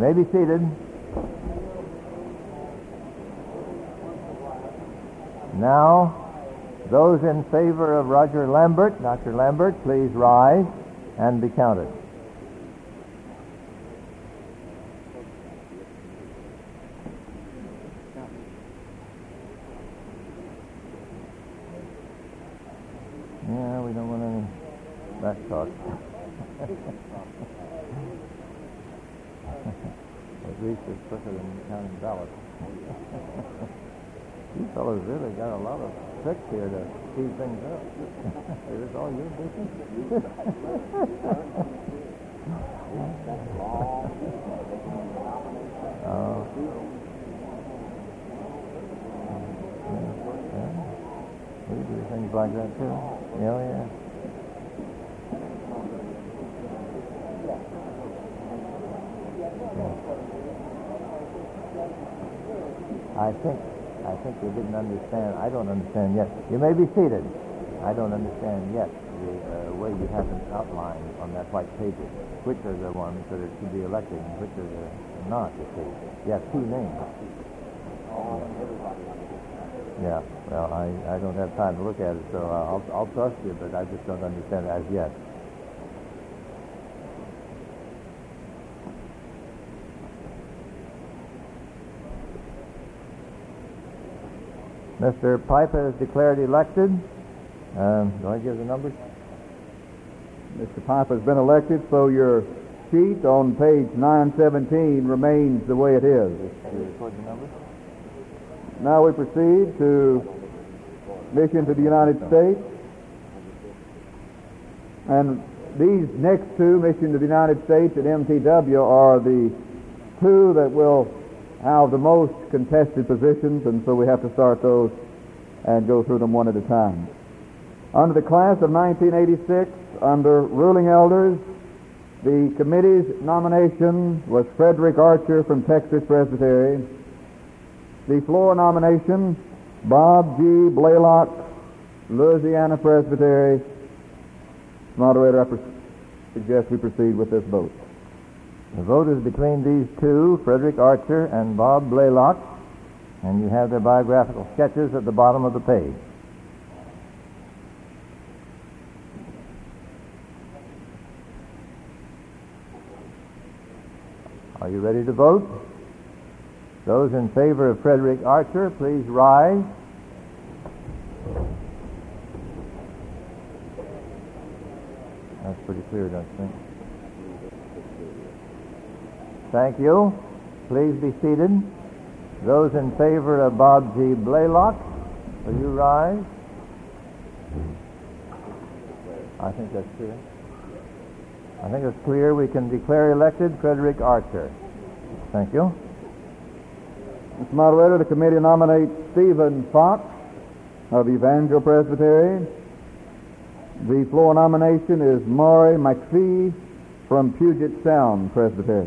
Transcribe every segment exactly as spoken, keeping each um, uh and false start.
may be seated. Now, those in favor of Roger Lambert, Doctor Lambert, please rise and be counted. Yeah, we don't want any back talk. At least it's quicker than counting ballots. You fellows really got a lot of tricks here to speed things up. Is this all your business? Oh. Yeah. We do things like that too. Yeah, yeah. yeah. I think I think you didn't understand. I don't understand yet. You may be seated. I don't understand yet the uh, way you have them outlined on that white paper. Which are the ones that are to be elected and which are the not, you see. You have two names. Yeah. Yeah. Well, I, I don't have time to look at it, so I'll, I'll trust you, but I just don't understand it as yet. Mister Piper is declared elected. Um, do I give the numbers? Mister Piper has been elected, so your sheet on page nine seventeen remains the way it is. Do you record the numbers? Now we proceed to mission to the United States. And these next two, mission to the United States and M T W, are the two that will have the most contested positions, and so we have to start those and go through them one at a time. Under the class of nineteen eighty-six, under ruling elders, the committee's nomination was Frederick Archer from Texas Presbytery. The floor nomination, Bob G. Blaylock, Louisiana Presbytery. Moderator, I pres- suggest we proceed with this vote. The vote is between these two, Frederick Archer and Bob Blaylock, and you have their biographical sketches at the bottom of the page. Are you ready to vote? Those in favor of Frederick Archer, please rise. That's pretty clear, don't you think? Thank you. Please be seated. Those in favor of Bob G. Blaylock, will you rise? I think that's clear. I think it's clear. We can declare elected Frederick Archer. Thank you. Mister Moderator, the committee nominates Stephen Fox of Evangel Presbytery. The floor nomination is Maury McPhee from Puget Sound Presbytery.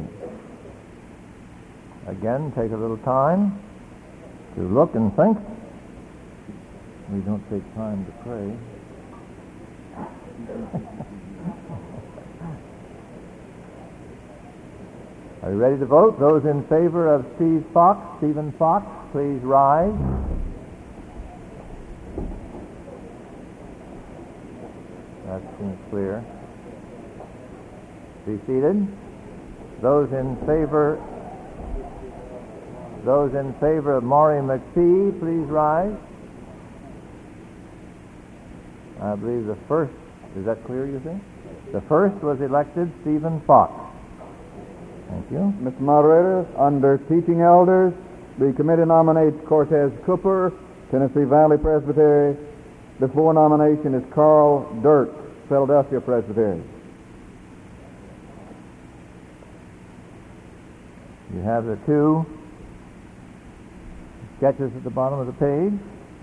Again, take a little time to look and think. We don't take time to pray. Are you ready to vote? Those in favor of Steve Fox, Stephen Fox, please rise. That seems clear. Be seated. Those in favor Those in favor of Maury McPhee, please rise. I believe the first, is that clear, you think? The first was elected Stephen Fox. Thank you. Mister Moderator, under teaching elders, the committee nominates Cortez Cooper, Tennessee Valley Presbytery. The floor nomination is Carl Dirk, Philadelphia Presbytery. You have the two sketches at the bottom of the page.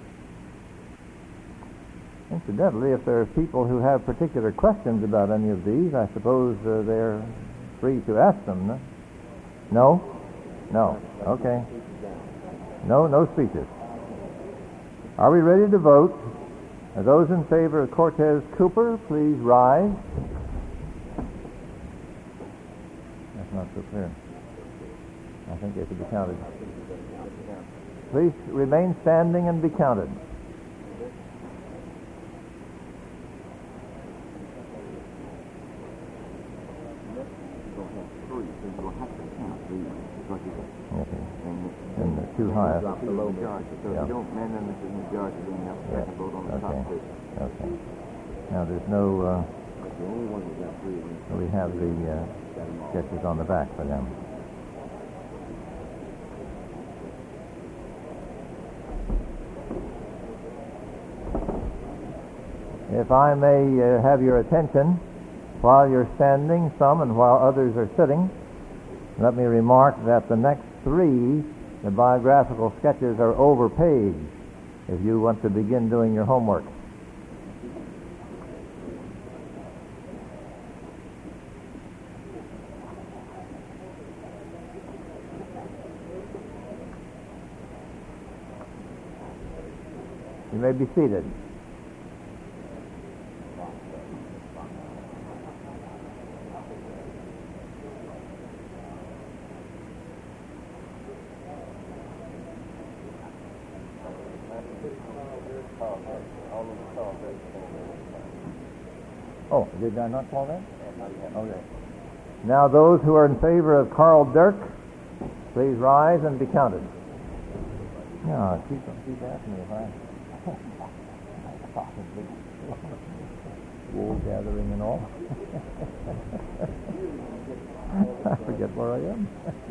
Incidentally, if there are people who have particular questions about any of these, I suppose uh, they're free to ask them. No? No? No. Okay. No, no speeches. Are we ready to vote? Are those in favor of Cortez Cooper, please rise. That's not so clear. I think they should be counted. Please remain standing and be counted. Okay. And the two highest. Drop the low majority. So Yeah. if you don't man them as a majority, then you have a second vote on the top Okay. two. Okay. Now there's no, uh, That's the only one that got three of them. we have the uh, Got them all. sketches on the back for them. If I may uh, have your attention, while you're standing, some, and while others are sitting, let me remark that the next three, the biographical sketches, are overpaged if you want to begin doing your homework. You may be seated. Oh, did I not call that? Okay. Now those who are in favor of Carl Dirk, please rise and be counted. No, keep, keep asking me if I... Wool gathering and all. I forget where I am.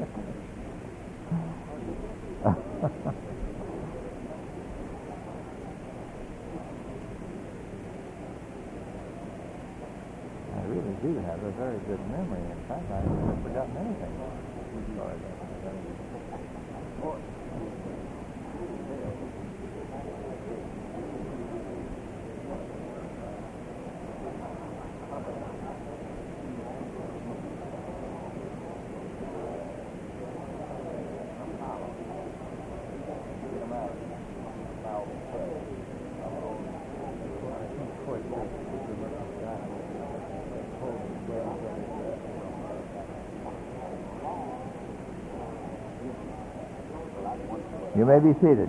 I really do have a very good memory. In fact, I haven't forgotten anything. Sorry about that. You may be seated.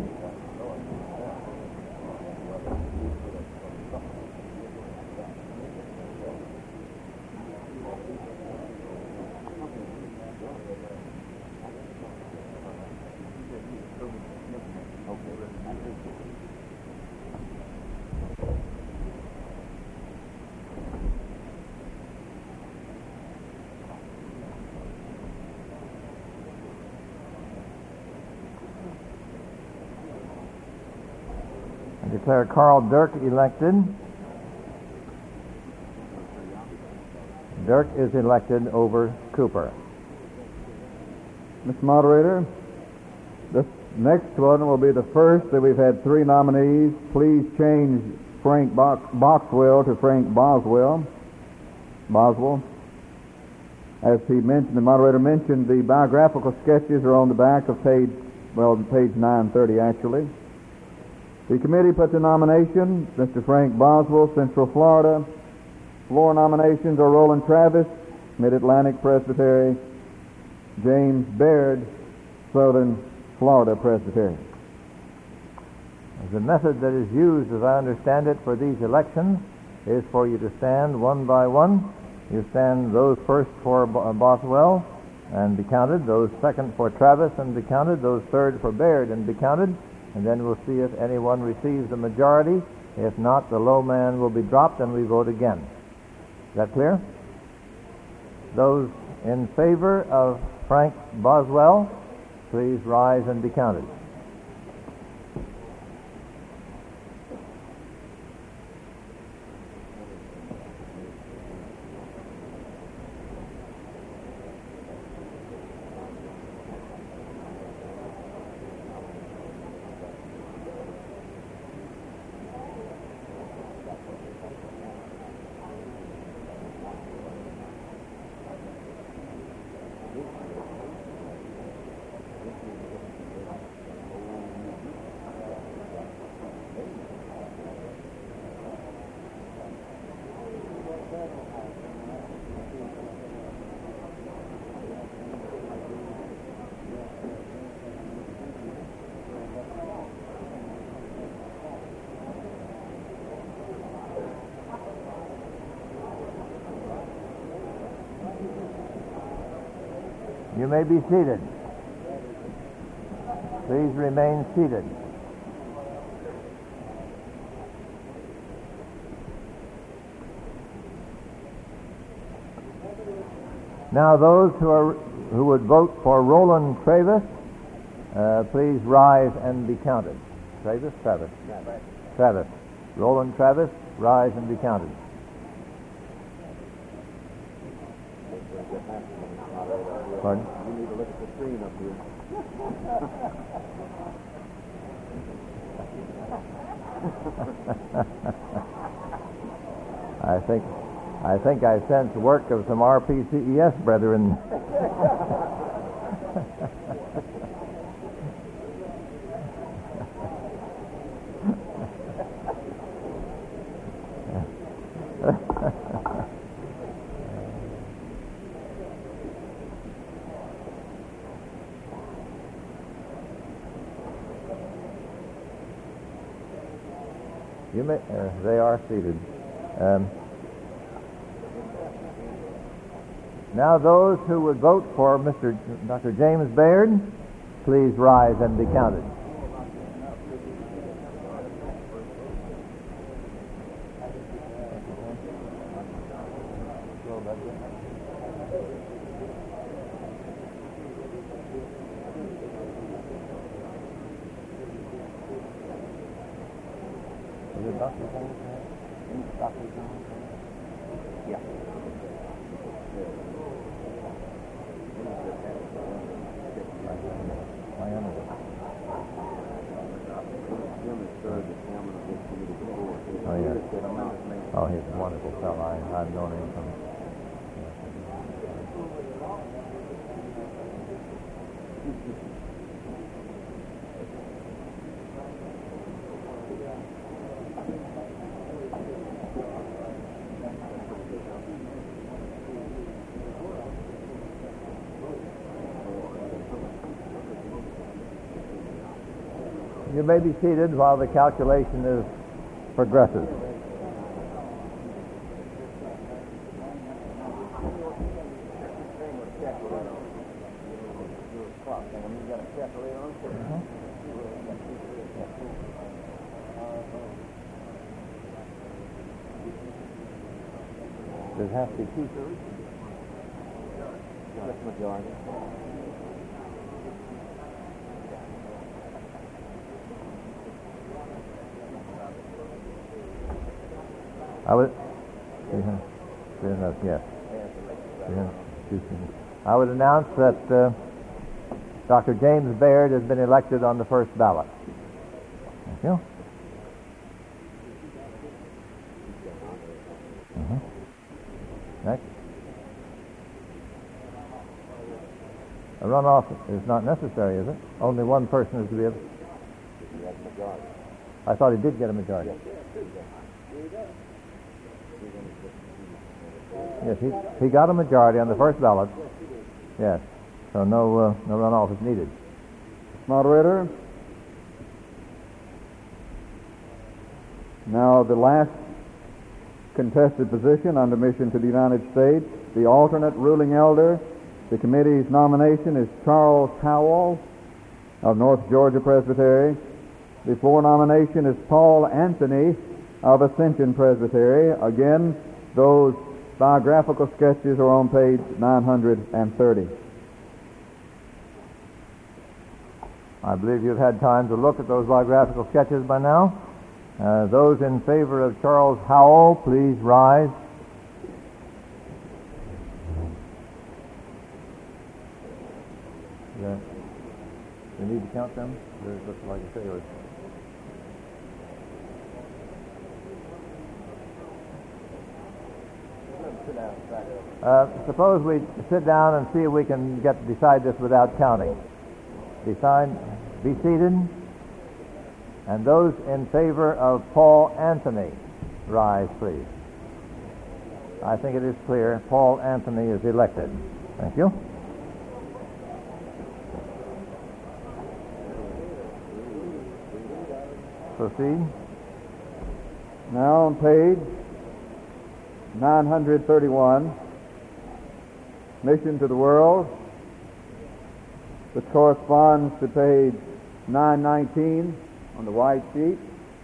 I declare Carl Dirk elected. Dirk is elected over Cooper. Mister Moderator, this next one will be the first that we've had three nominees. Please change Frank Box- Boxwell to Frank Boswell. Boswell. As he mentioned, the moderator mentioned, the biographical sketches are on the back of page, well, page nine thirty actually. The committee put the nomination, Mister Frank Boswell, Central Florida. Floor nominations are Roland Travis, Mid-Atlantic Presbytery, James Baird, Southern Florida Presbytery. The method that is used, as I understand it, for these elections is for you to stand one by one. You stand those first for Boswell and be counted, those second for Travis and be counted, those third for Baird and be counted, and then we'll see if anyone receives the majority. If not, the low man will be dropped and we vote again. Is that clear? Those in favor of Frank Boswell, please rise and be counted. You may be seated. Please remain seated. Now those who are who would vote for Roland Travis, uh, please rise and be counted. Travis? Travis. Travis. Roland Travis, rise and be counted. Pardon? You need to look at the screen up here. I think I think I sense work of some R P C E S brethren. You may, uh, they are seated. Um, now those who would vote for Mister J- Doctor James Baird, please rise and be counted. Is it Doctor James? Doctor James? Yeah. I am it. Jim has served as chairman of this committee before. Oh, yeah. He did a tremendous man. Oh, he's a wonderful fellow. I, I've known him from... You may be seated while the calculation is progresses. Does it have to be two-thirds? That's majority. I would, yes. I would announce that uh, Doctor James Baird has been elected on the first ballot. Thank you. Uh-huh. Next. A runoff is not necessary, is it? Only one person is to be able. I thought he did get a majority. Yes, he, he got a majority on the first ballot. Yes, so no uh, no runoff is needed. Moderator. Now the last contested position under mission to the United States, the alternate ruling elder. The committee's nomination is Charles Howell of North Georgia Presbytery. The floor nomination is Paul Anthony of Ascension Presbytery. Again, those biographical sketches are on page nine hundred thirty. I believe you've had time to look at those biographical sketches by now. Uh, those in favor of Charles Howell, please rise. Yeah. Do you need to count them? There's looks like a sailor. Uh, suppose we sit down and see if we can get decide this without counting. Decide, be seated. And those in favor of Paul Anthony, rise, please. I think it is clear. Paul Anthony is elected. Thank you. Proceed. Now on page nine hundred thirty-one, Mission to the World, which corresponds to page nine nineteen on the white sheet.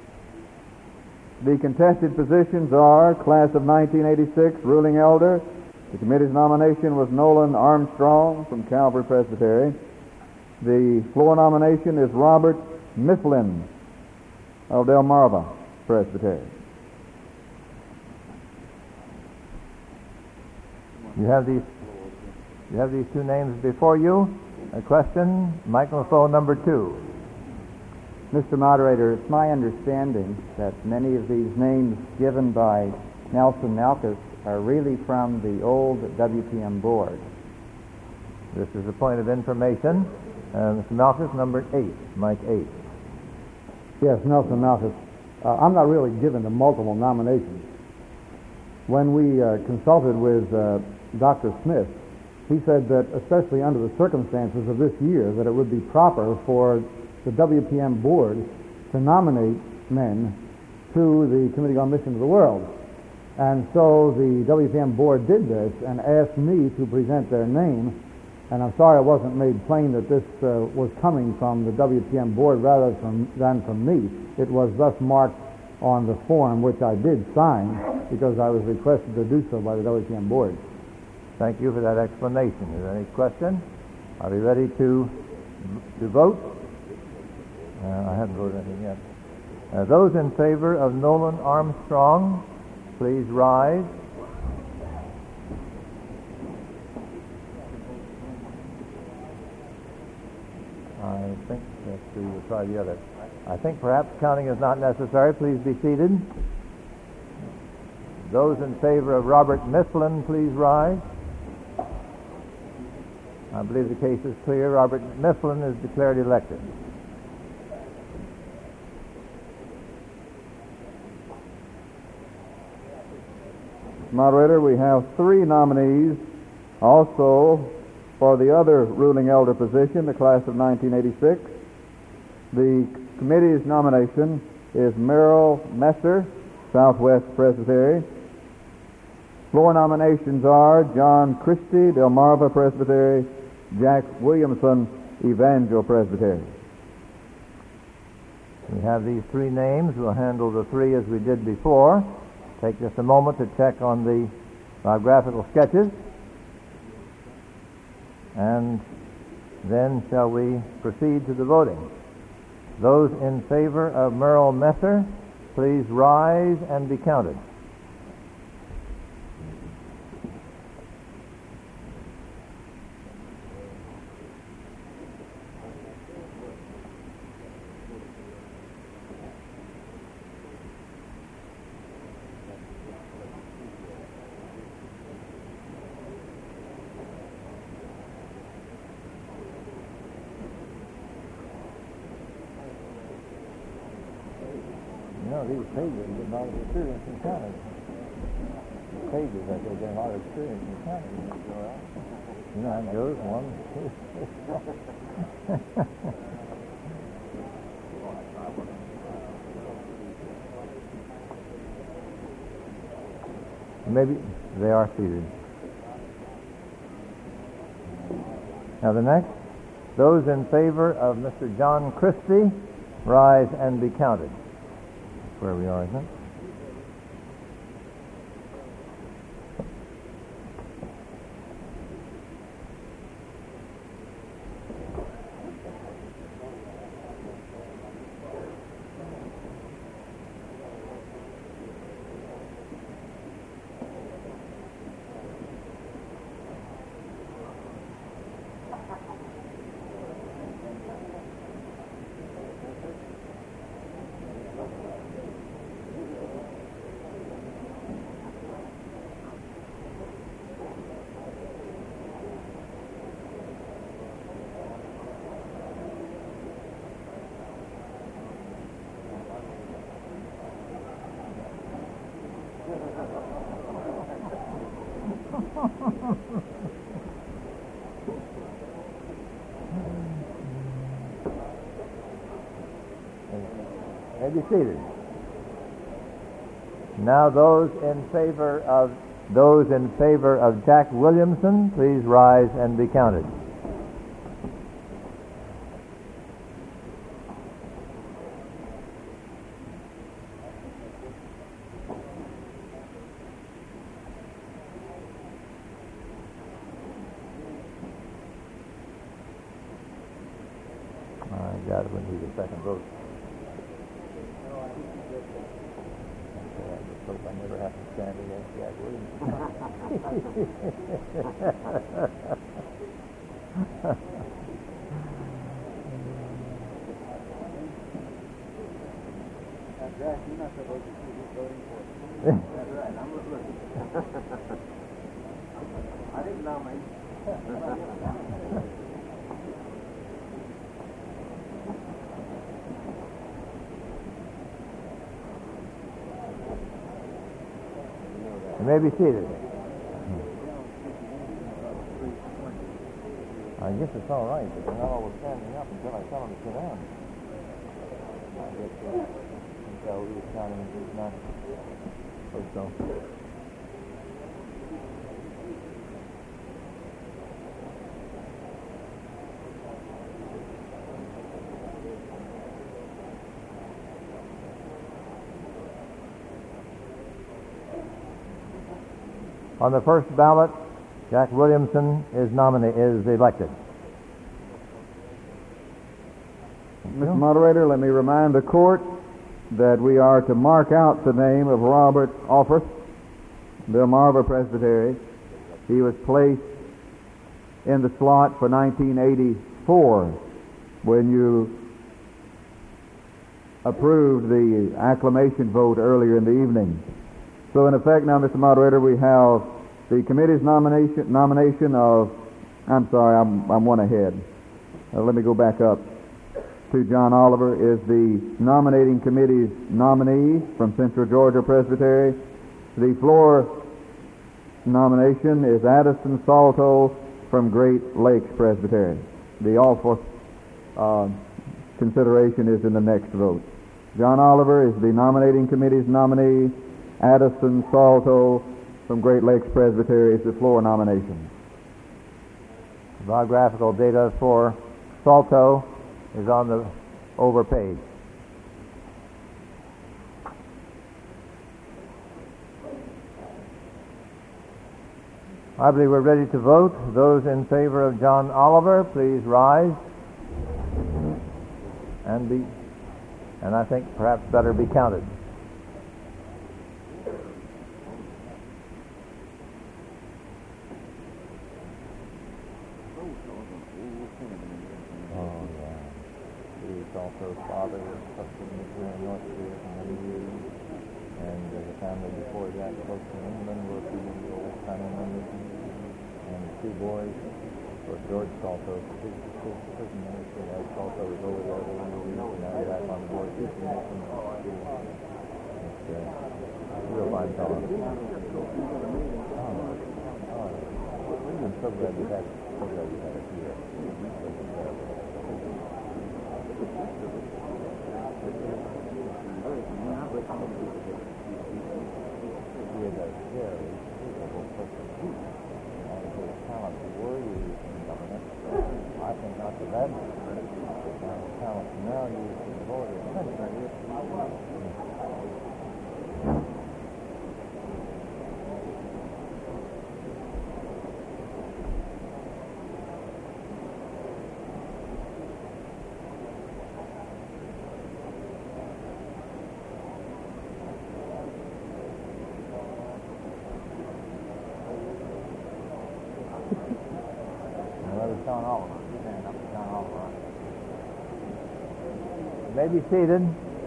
The contested positions are class of nineteen eighty-six, ruling elder. The committee's nomination was Nolan Armstrong from Calvary Presbytery. The floor nomination is Robert Mifflin of Delmarva Presbytery. You have these you have these two names before you. A question, microphone number two. Mister Moderator, it's my understanding that many of these names given by Nelson Malkus are really from the old W P M board. This is a point of information. Uh, Mister Malkus, number eight, mic eight. Yes, Nelson Malkus. Uh, I'm not really given to multiple nominations. When we uh, consulted with uh, Doctor Smith, he said that, especially under the circumstances of this year, that it would be proper for the W P M board to nominate men to the Committee on Mission to the World. And so the W P M board did this and asked me to present their name. And I'm sorry it wasn't made plain that this uh, was coming from the W P M board rather from, than from me. It was thus marked on the form, which I did sign because I was requested to do so by the W P M board. Thank you for that explanation. Is there any question? Are we ready to to vote? Uh, I haven't voted anything yet. Uh, those in favor of Nolan Armstrong, please rise. I think let's see, we'll try the other. I think perhaps counting is not necessary. Please be seated. Those in favor of Robert Mifflin, please rise. I believe the case is clear. Robert Mifflin is declared elected. Moderator, we have three nominees also for the other ruling elder position, the class of nineteen eighty-six. The committee's nomination is Merrill Messer, Southwest Presbytery. Floor nominations are John Christie, Delmarva Presbytery, Jack Williamson, Evangel Presbytery. We have these three names. We'll handle the three as we did before. Take just a moment to check on the biographical sketches. And then shall we proceed to the voting. Those in favor of Merrill Messer, please rise and be counted. You know, these pages get a lot of experience in counting. The pages, I think, get a lot of experience in counting. You know how it goes. One, two, three, four. Maybe they are seated. Now the next, those in favor of Mister John Christie, rise and be counted. Where we are, isn't it? May be seated. Now those in favor of those in favor of Jack Williamson, please rise and be counted. Yeah, it wouldn't be the second vote. Okay, I just hope I never have to stand against Jack Williams. Jack, you're not supposed to see who's voting for you. That's right. I'm looking. I didn't nominate. You may be seated. I guess it's all right, but they're not always standing up until I tell them to sit down. I guess uh, until we was counting is not or so. On the first ballot, Jack Williamson is nominated, is elected. Mister Moderator, let me remind the court that we are to mark out the name of Robert Offord, Delmarva Presbytery. He was placed in the slot for nineteen eighty-four when you approved the acclamation vote earlier in the evening. So in effect now, Mister Moderator, we have the committee's nomination nomination of, I'm sorry, I'm, I'm one ahead. Uh, let me go back up to John Oliver, is the nominating committee's nominee from Central Georgia Presbytery. The floor nomination is Addison Salto from Great Lakes Presbytery. The offer uh, consideration is in the next vote. John Oliver is the nominating committee's nominee. Addison Salto from Great Lakes Presbytery is the floor nomination. Biographical data for Salto is on the over page. I believe we're ready to vote. Those in favor of John Oliver, please rise and be, and I think perhaps better be counted. Oh, yeah. He's also father of Preston here in North Korea for many years. And uh, the family before that, close to England, were the old family members. And two boys were George Salto, his, his prison minister. As Salto was over there, they went over and now he's back on board teaching mission. It's uh, a real fine fellow. Oh, oh, I'm so glad we had it. So glad we had it here. He is a very capable person. And his talents were used in government. I think not so bad. And his talents now used in the Lord is century. John Oliver. Stand up to John Oliver. You may be seated.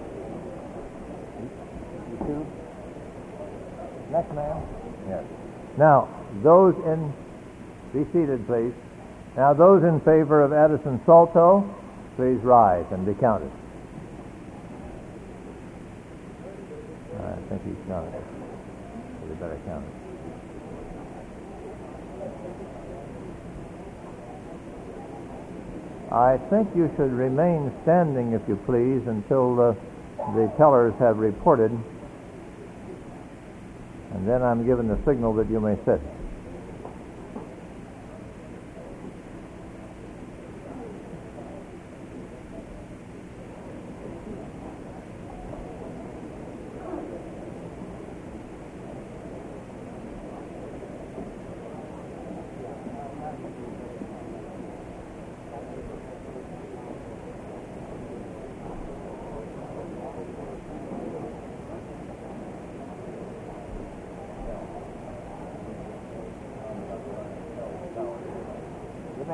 You two. Next man. Yes. Now, those in, be seated, please. Now, those in favor of Addison Salto, please rise and be counted. I think he's counted. So we better count it. I think you should remain standing, if you please, until the, the tellers have reported. And then I'm given the signal that you may sit.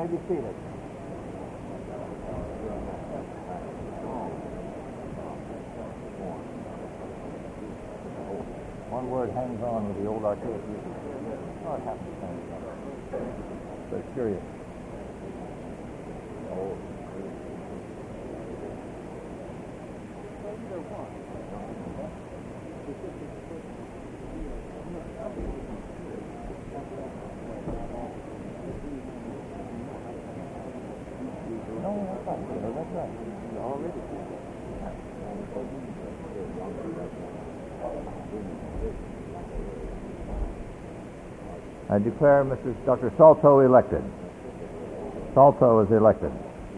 may be seated. One word hangs on with the old archaic usage. Oh, it happens sometimes. So it's curious. No, that's right. No, that's right. Already. I declare Missus Doctor Salto elected. Salto is elected.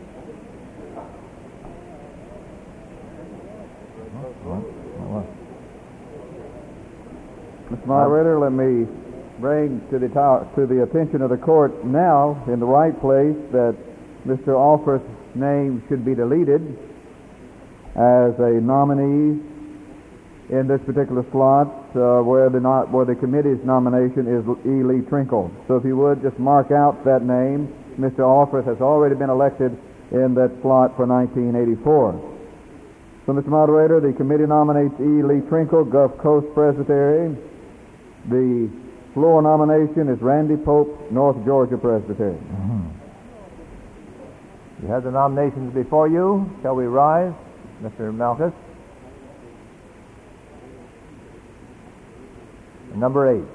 Mister Moderator, let me bring to the to, to the attention of the court now, in the right place, that Mister Alford's name should be deleted as a nominee in this particular slot, uh, where the not where the committee's nomination is E. Lee Trinkle. So, if you would just mark out that name, Mister Alford has already been elected in that slot for nineteen eighty-four. So, Mister Moderator, the committee nominates E. Lee Trinkle, Gulf Coast Presbytery. The floor nomination is Randy Pope, North Georgia Presbytery. Mm-hmm. You have the nominations before you. Shall we rise? Mister Malchus. Number eight.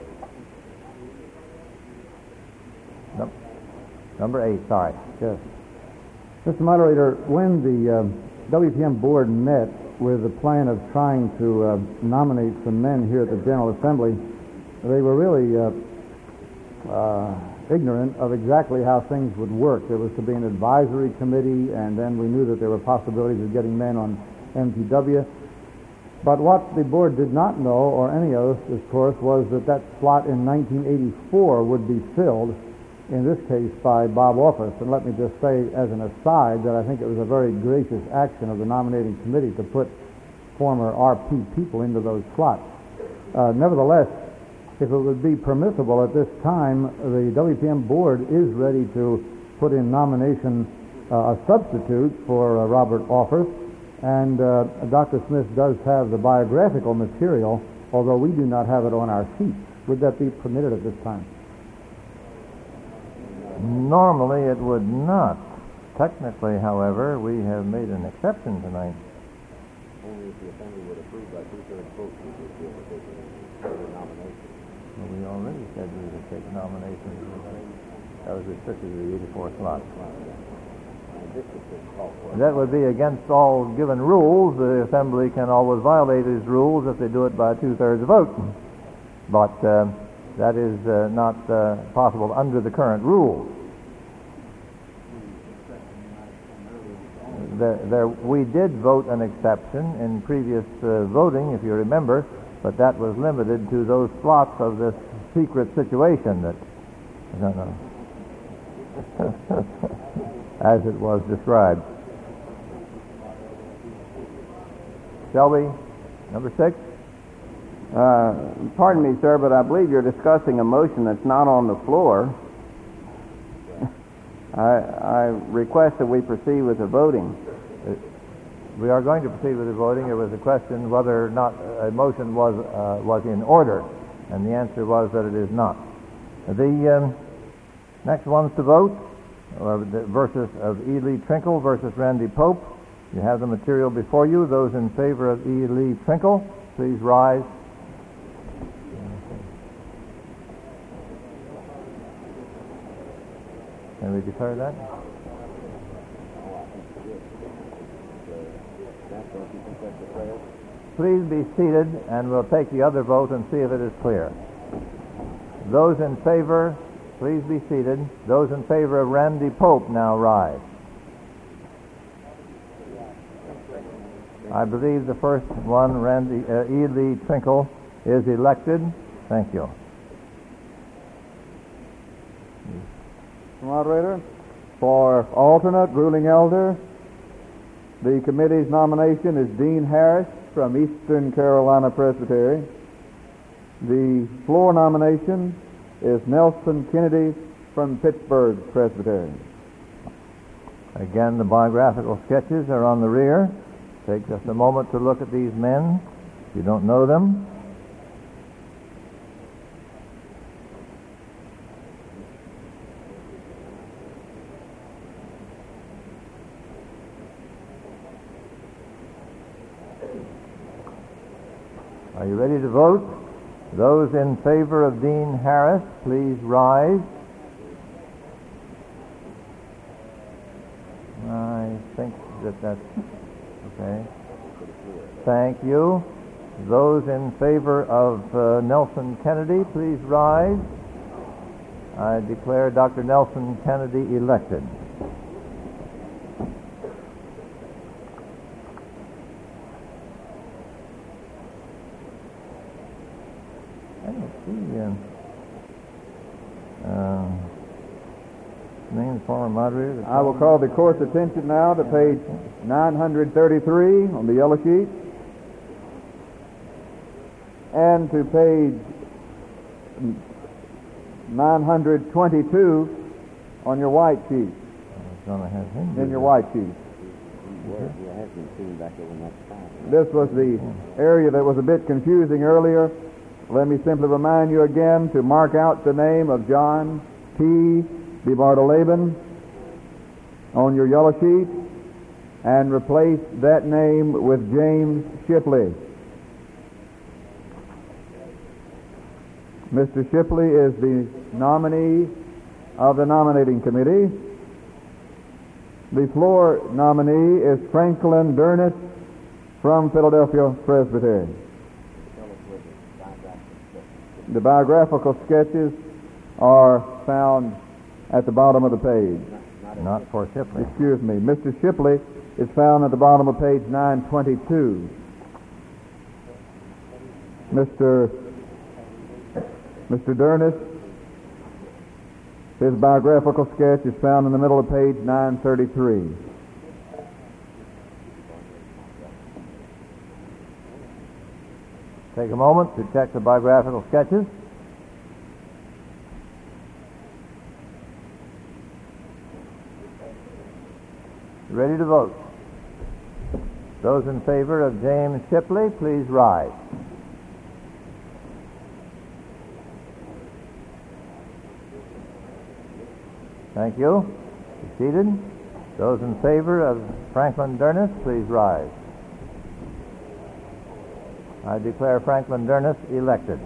No, number eight, sorry. Yes. Mister Moderator, when the uh, W P M board met with the plan of trying to uh, nominate some men here at the General Assembly, they were really uh, uh, ignorant of exactly how things would work. There was to be an advisory committee, and then we knew that there were possibilities of getting men on M T W. But what the board did not know, or any of us, of course, was that that slot in nineteen eighty-four would be filled, in this case, by Bob Orfus. And let me just say, as an aside, that I think it was a very gracious action of the nominating committee to put former R P people into those slots. Uh, nevertheless, if it would be permissible at this time, the W P M board is ready to put in nomination uh, a substitute for uh, Robert Orfus. And uh, Doctor Smith does have the biographical material, although we do not have it on our sheet. Would that be permitted at this time? Normally it would not. Technically, however, we have made an exception tonight. Only if the assembly would approve by two-thirds vote, we would be able to take a nomination. Well, we already said we would take nominations. That was restricted to the eighty-four slot. That would be against all given rules. The Assembly can always violate these rules if they do it by a two-thirds vote. But uh, that is uh, not uh, possible under the current rules. There, there, we did vote an exception in previous uh, voting, if you remember, but that was limited to those slots of this secret situation that, I don't know, as it was described. Shall we? Number six? Uh, pardon me, sir, but I believe you're discussing a motion that's not on the floor. I, I request that we proceed with the voting. We are going to proceed with the voting. It was a question whether or not a motion was uh, was in order, and the answer was that it is not. The um, next ones to vote are the versus of E. Lee Trinkle versus Randy Pope. You have the material before you. Those in favor of E. Lee Trinkle, please rise. Can we declare that? Please be seated, and we'll take the other vote and see if it is clear. Those in favor, please be seated. Those in favor of Randy Pope now rise. I believe the first one, Randy uh, E. Lee Trinkle, is elected. Thank you. Moderator, for alternate ruling elder, the committee's nomination is Dean Harris from Eastern Carolina Presbytery. The floor nomination is Nelson Kennedy from Pittsburgh Presbytery. Again, the biographical sketches are on the rear. Take just a moment to look at these men if you don't know them. Are you ready to vote? Those in favor of Dean Harris, please rise. I think that that's okay. Thank you. Those in favor of uh, Nelson Kennedy, please rise. I declare Doctor Nelson Kennedy elected. I don't see uh, uh, name former moderator. I will call the court's attention now to page nine hundred thirty-three on the yellow sheet and to page nine hundred twenty-two on your white sheet. I was going to have him. In your white sheet. You haven't seen back over that time. This was the area that was a bit confusing earlier. Let me simply remind you again to mark out the name of John T. DeBartoleben on your yellow sheet and replace that name with James Shipley. Mister Shipley is the nominee of the nominating committee. The floor nominee is Franklin Durness from Philadelphia Presbytery. The biographical sketches are found at the bottom of the page. Not for Shipley. Excuse me. Mister Shipley is found at the bottom of page nine twenty-two. Mister Mister Durness, his biographical sketch is found in the middle of page nine thirty-three. Take a moment to check the biographical sketches. Ready to vote? Those in favor of James Shipley, please rise. Thank you. Be seated. Those in favor of Franklin Durness, please rise. I declare Franklin Durness elected.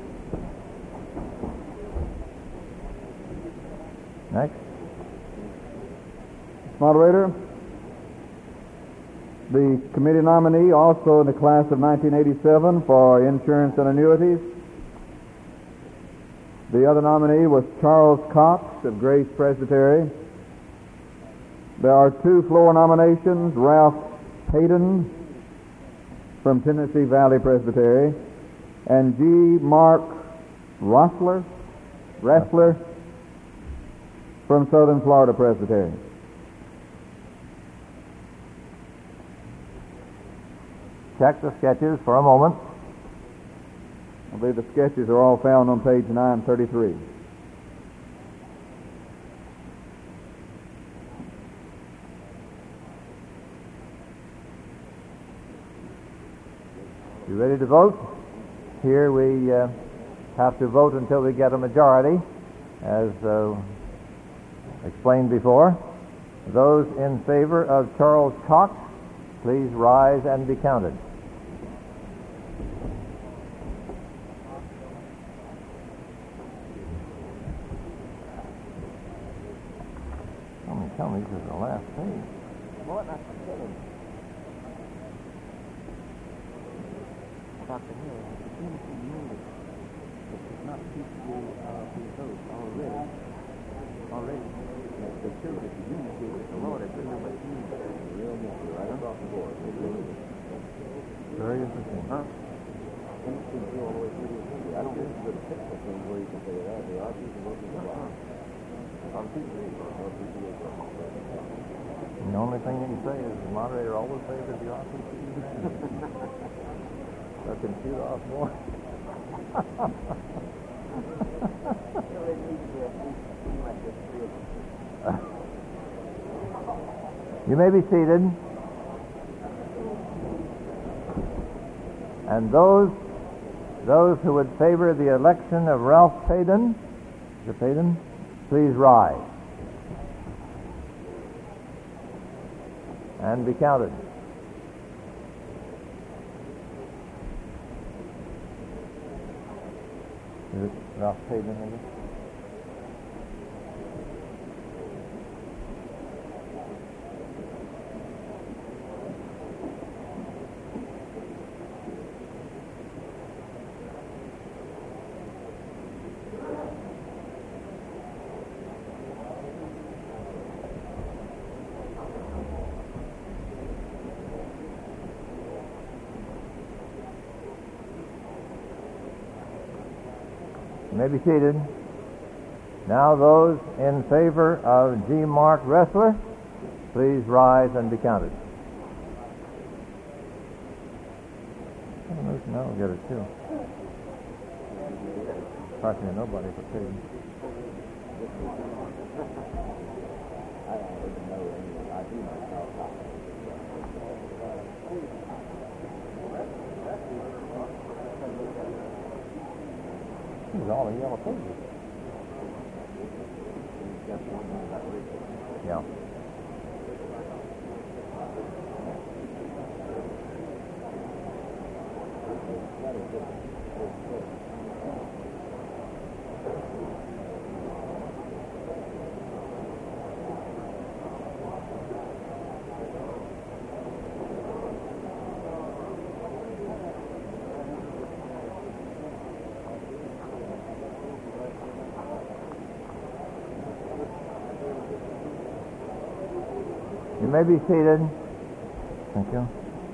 Next. Moderator, the committee nominee also in the class of nineteen eighty-seven for insurance and annuities. The other nominee was Charles Cox of Grace Presbytery. There are two floor nominations, Ralph Payton from Tennessee Valley Presbytery and G. Mark Rossler, Ressler from Southern Florida Presbytery. Check the sketches for a moment. I believe the sketches are all found on page nine thirty-three. You ready to vote? Here we uh, have to vote until we get a majority, as uh, explained before. Those in favor of Charles Cox, please rise and be counted. Somebody tell me this is the last page. What? That's the killing. Doctor Hill, the Tennessee noted that does not keep you uh, the vote already. Already. That the church is unity with the Lord. It's really what you need. Real mystery, right across the board. Very interesting. Huh? Tennessee go all the way through the city. I don't think it's a good technical thing where you can say that. There are people working the block. Some people are people who are The only thing you can say is the moderator always favors the R P C. Let them shoot off more. You may be seated. And those those who would favor the election of Ralph Payden, Mister Payden, please rise and be counted. Is it Ralph Payden, is it? You may be seated. Now those in favor of G. Mark Ressler, please rise and be counted. Now we'll get it too. Practically nobody for Payden. This is all the yellow pages. Yeah. You may be seated. Thank you.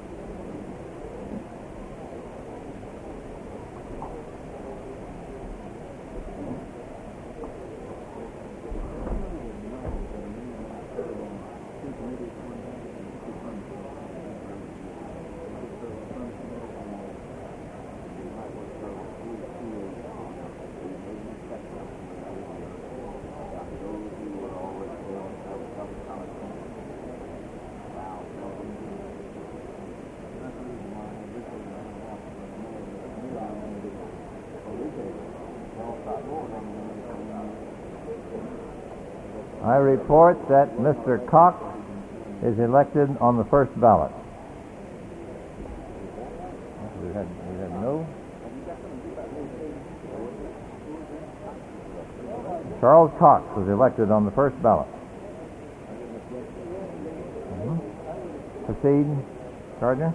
I report that Mister Cox is elected on the first ballot. We had, we had no. Charles Cox was elected on the first ballot. Mm-hmm. Proceed, Sergeant.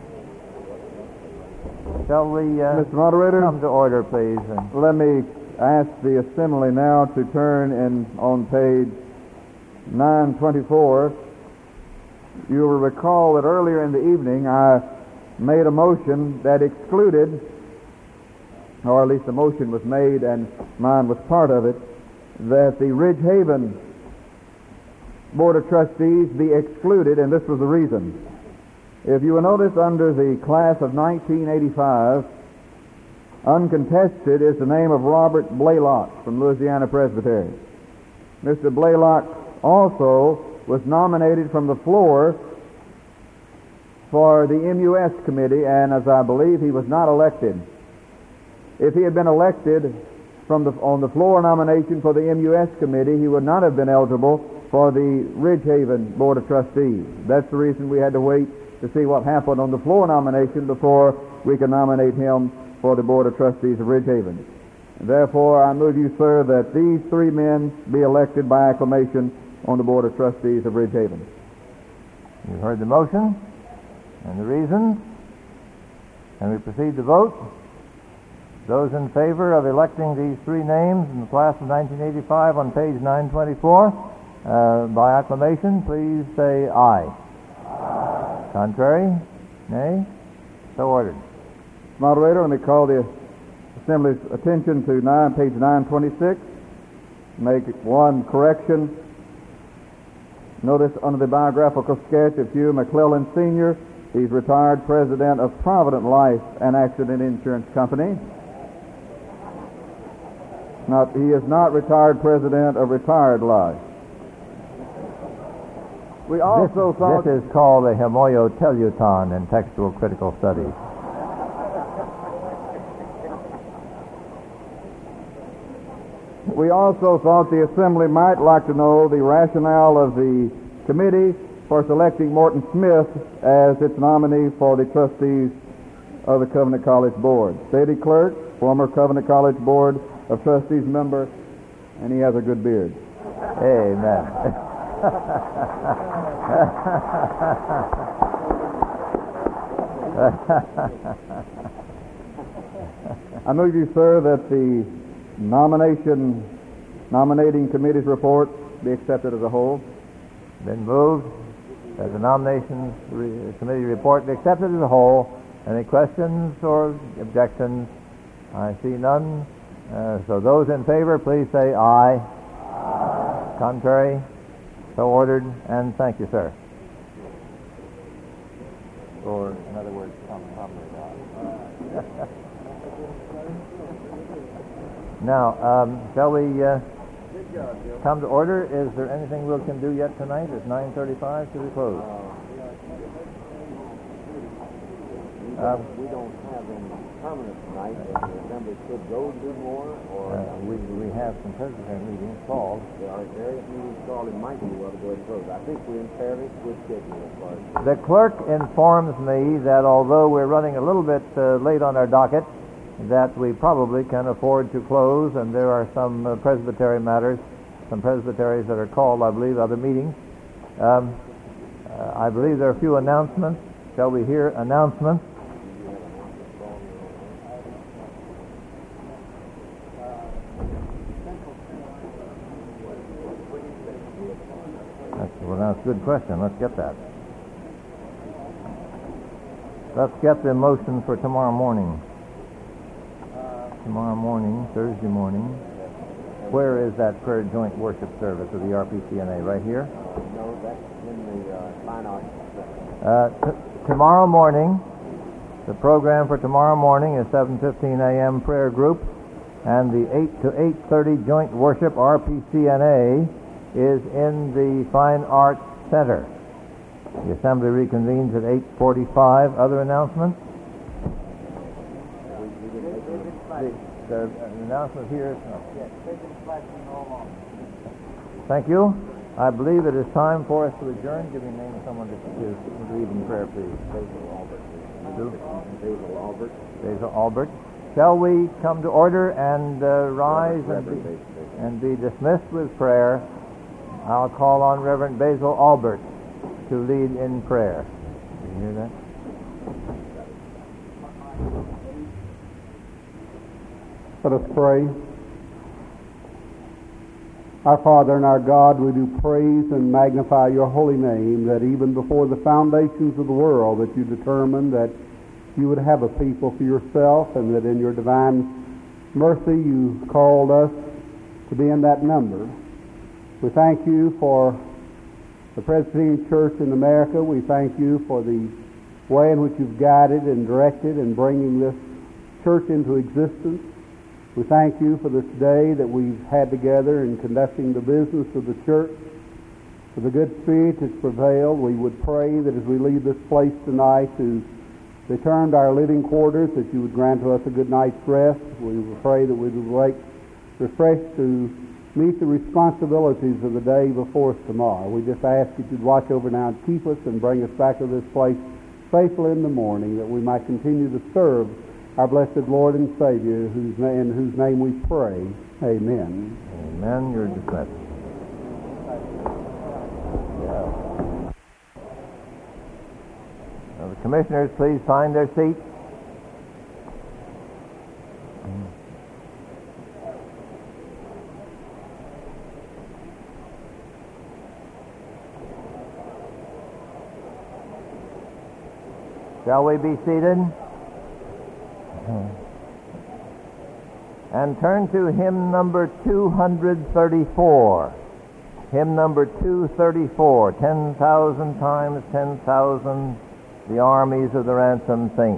Shall we, uh, Mister Moderator, come to order, please? And let me ask the assembly now to turn in on page nine twenty-four. You will recall that earlier in the evening I made a motion that excluded, or at least a motion was made and mine was part of it, that the Ridge Haven Board of Trustees be excluded, and this was the reason. If you will notice, under the class of nineteen eighty-five, uncontested is the name of Robert Blaylock from Louisiana Presbytery. Mister Blaylock also was nominated from the floor for the M U S committee, and as I believe, he was not elected. If he had been elected from the, on the floor nomination for the M U S committee, he would not have been eligible for the Ridgehaven Board of Trustees. That's the reason we had to wait to see what happened on the floor nomination before we could nominate him for the Board of Trustees of Ridgehaven. Therefore, I move you, sir, that these three men be elected by acclamation on the Board of Trustees of Ridgehaven. you've heard the motion and the reasons, and we proceed to vote. Those in favor of electing these three names in the class of nineteen eighty-five on page nine twenty-four uh, by acclamation, please say aye. Aye. Contrary? Nay? So ordered. Moderator, let me call the Assembly's attention to nine, page nine twenty-six. Make one correction. Notice under the biographical sketch of Hugh McClellan Senior, he's retired president of Provident Life and Accident Insurance Company. Not, he is not retired president of Retired Life. We also this, thought... This is called a homoioteliuton in textual critical studies. We also thought the Assembly might like to know the rationale of the committee for selecting Morton Smith as its nominee for the trustees of the Covenant College Board. City Clerk, former Covenant College Board of Trustees member, and he has a good beard. Amen. I move you, sir, that the nomination, nominating committee's report be accepted as a whole. Been moved that the nominations re- committee report be accepted as a whole. Any questions or objections? I see none. Uh, so those in favor, please say aye. Aye. Contrary? So ordered, and thank you, sir. Or, in other words, probably not. Now, um, shall we uh, come to order? Is there anything we can do yet tonight? It's nine thirty-five. Should we close? Um, we don't have any permanent tonight. If the assembly could go do more, or uh, we we have some presbytery meetings called. there are various meetings called. It might be well to go ahead and close. I think we're in fairly good schedule as far as... The clerk informs me that although we're running a little bit uh, late on our docket, that we probably can afford to close, and there are some uh, presbytery matters, some presbyteries that are called, I believe, other meetings. Um, uh, I believe there are a few announcements. Shall we hear announcements? That's, well, that's a good question. Let's get that. Let's get the motion for tomorrow morning. Tomorrow morning, Thursday morning. Where is that prayer joint worship service of the R P C N A? Right here? No, that's in the uh, fine arts. Uh, t- tomorrow morning, the program for tomorrow morning is seven fifteen a.m. prayer group, and the eight to eight thirty joint worship R P C N A is in the Fine Arts Center. The assembly reconvenes at eight forty-five. Other announcements? The, the announcement here is no. Thank you. I believe it is time for us to adjourn. Give me the name of someone to, to lead in prayer, please. Basil Albert. Do? Basil Albert. Basil Albert. Shall we come to order and uh, rise and Reverend be, Basil. and be dismissed with prayer? I'll call on Reverend Basil Albert to lead in prayer. Did you hear that? Let us pray. Our Father and our God, we do praise and magnify your holy name, that even before the foundations of the world that you determined that you would have a people for yourself, and that in your divine mercy you called us to be in that number. We thank you for the Presbyterian Church in America. We thank you for the way in which you've guided and directed in bringing this church into existence. We thank you for this day that we've had together in conducting the business of the church. For the good spirit that's prevailed, we would pray that as we leave this place tonight to return to our living quarters, that you would grant to us a good night's rest. We would pray that we would wake refreshed to meet the responsibilities of the day before us tomorrow. We just ask that you'd watch over now and keep us and bring us back to this place safely in the morning, that we might continue to serve our blessed Lord and Savior, whose name, in whose name we pray. Amen. Amen. You're dismissed. Yeah. Now, the commissioners, please find their seats. Shall we be seated? And turn to hymn number two thirty-four. Hymn number two thirty-four. Ten thousand times ten thousand, the armies of the ransomed saints.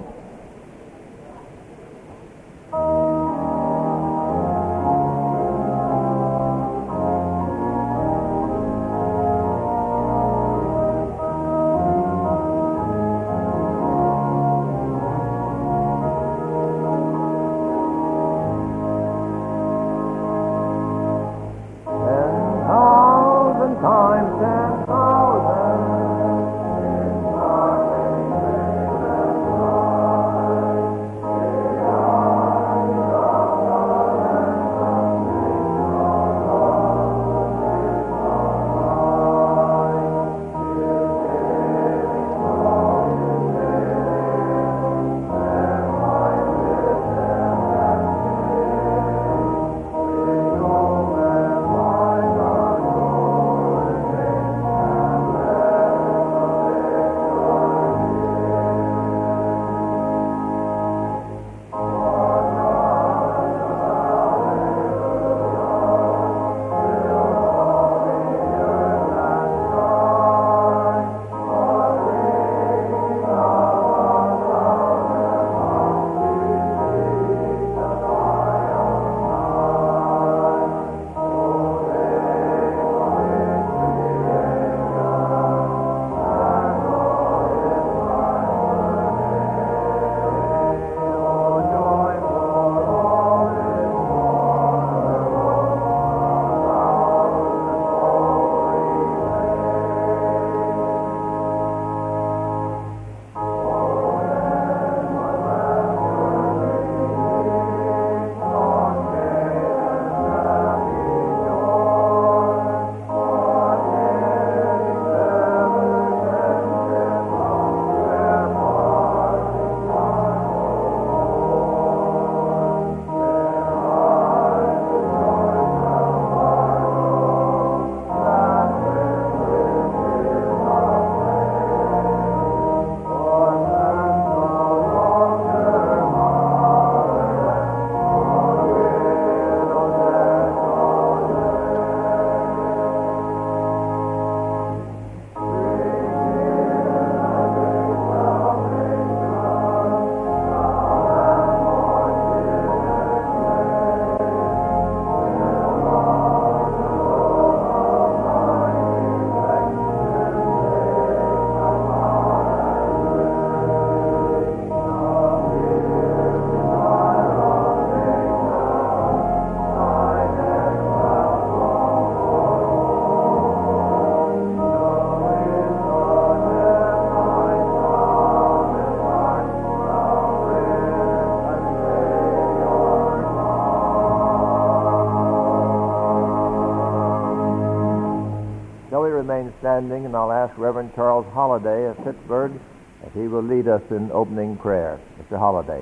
and I'll ask Reverend Charles Holliday of Pittsburgh if he will lead us in opening prayer. Mister Holliday.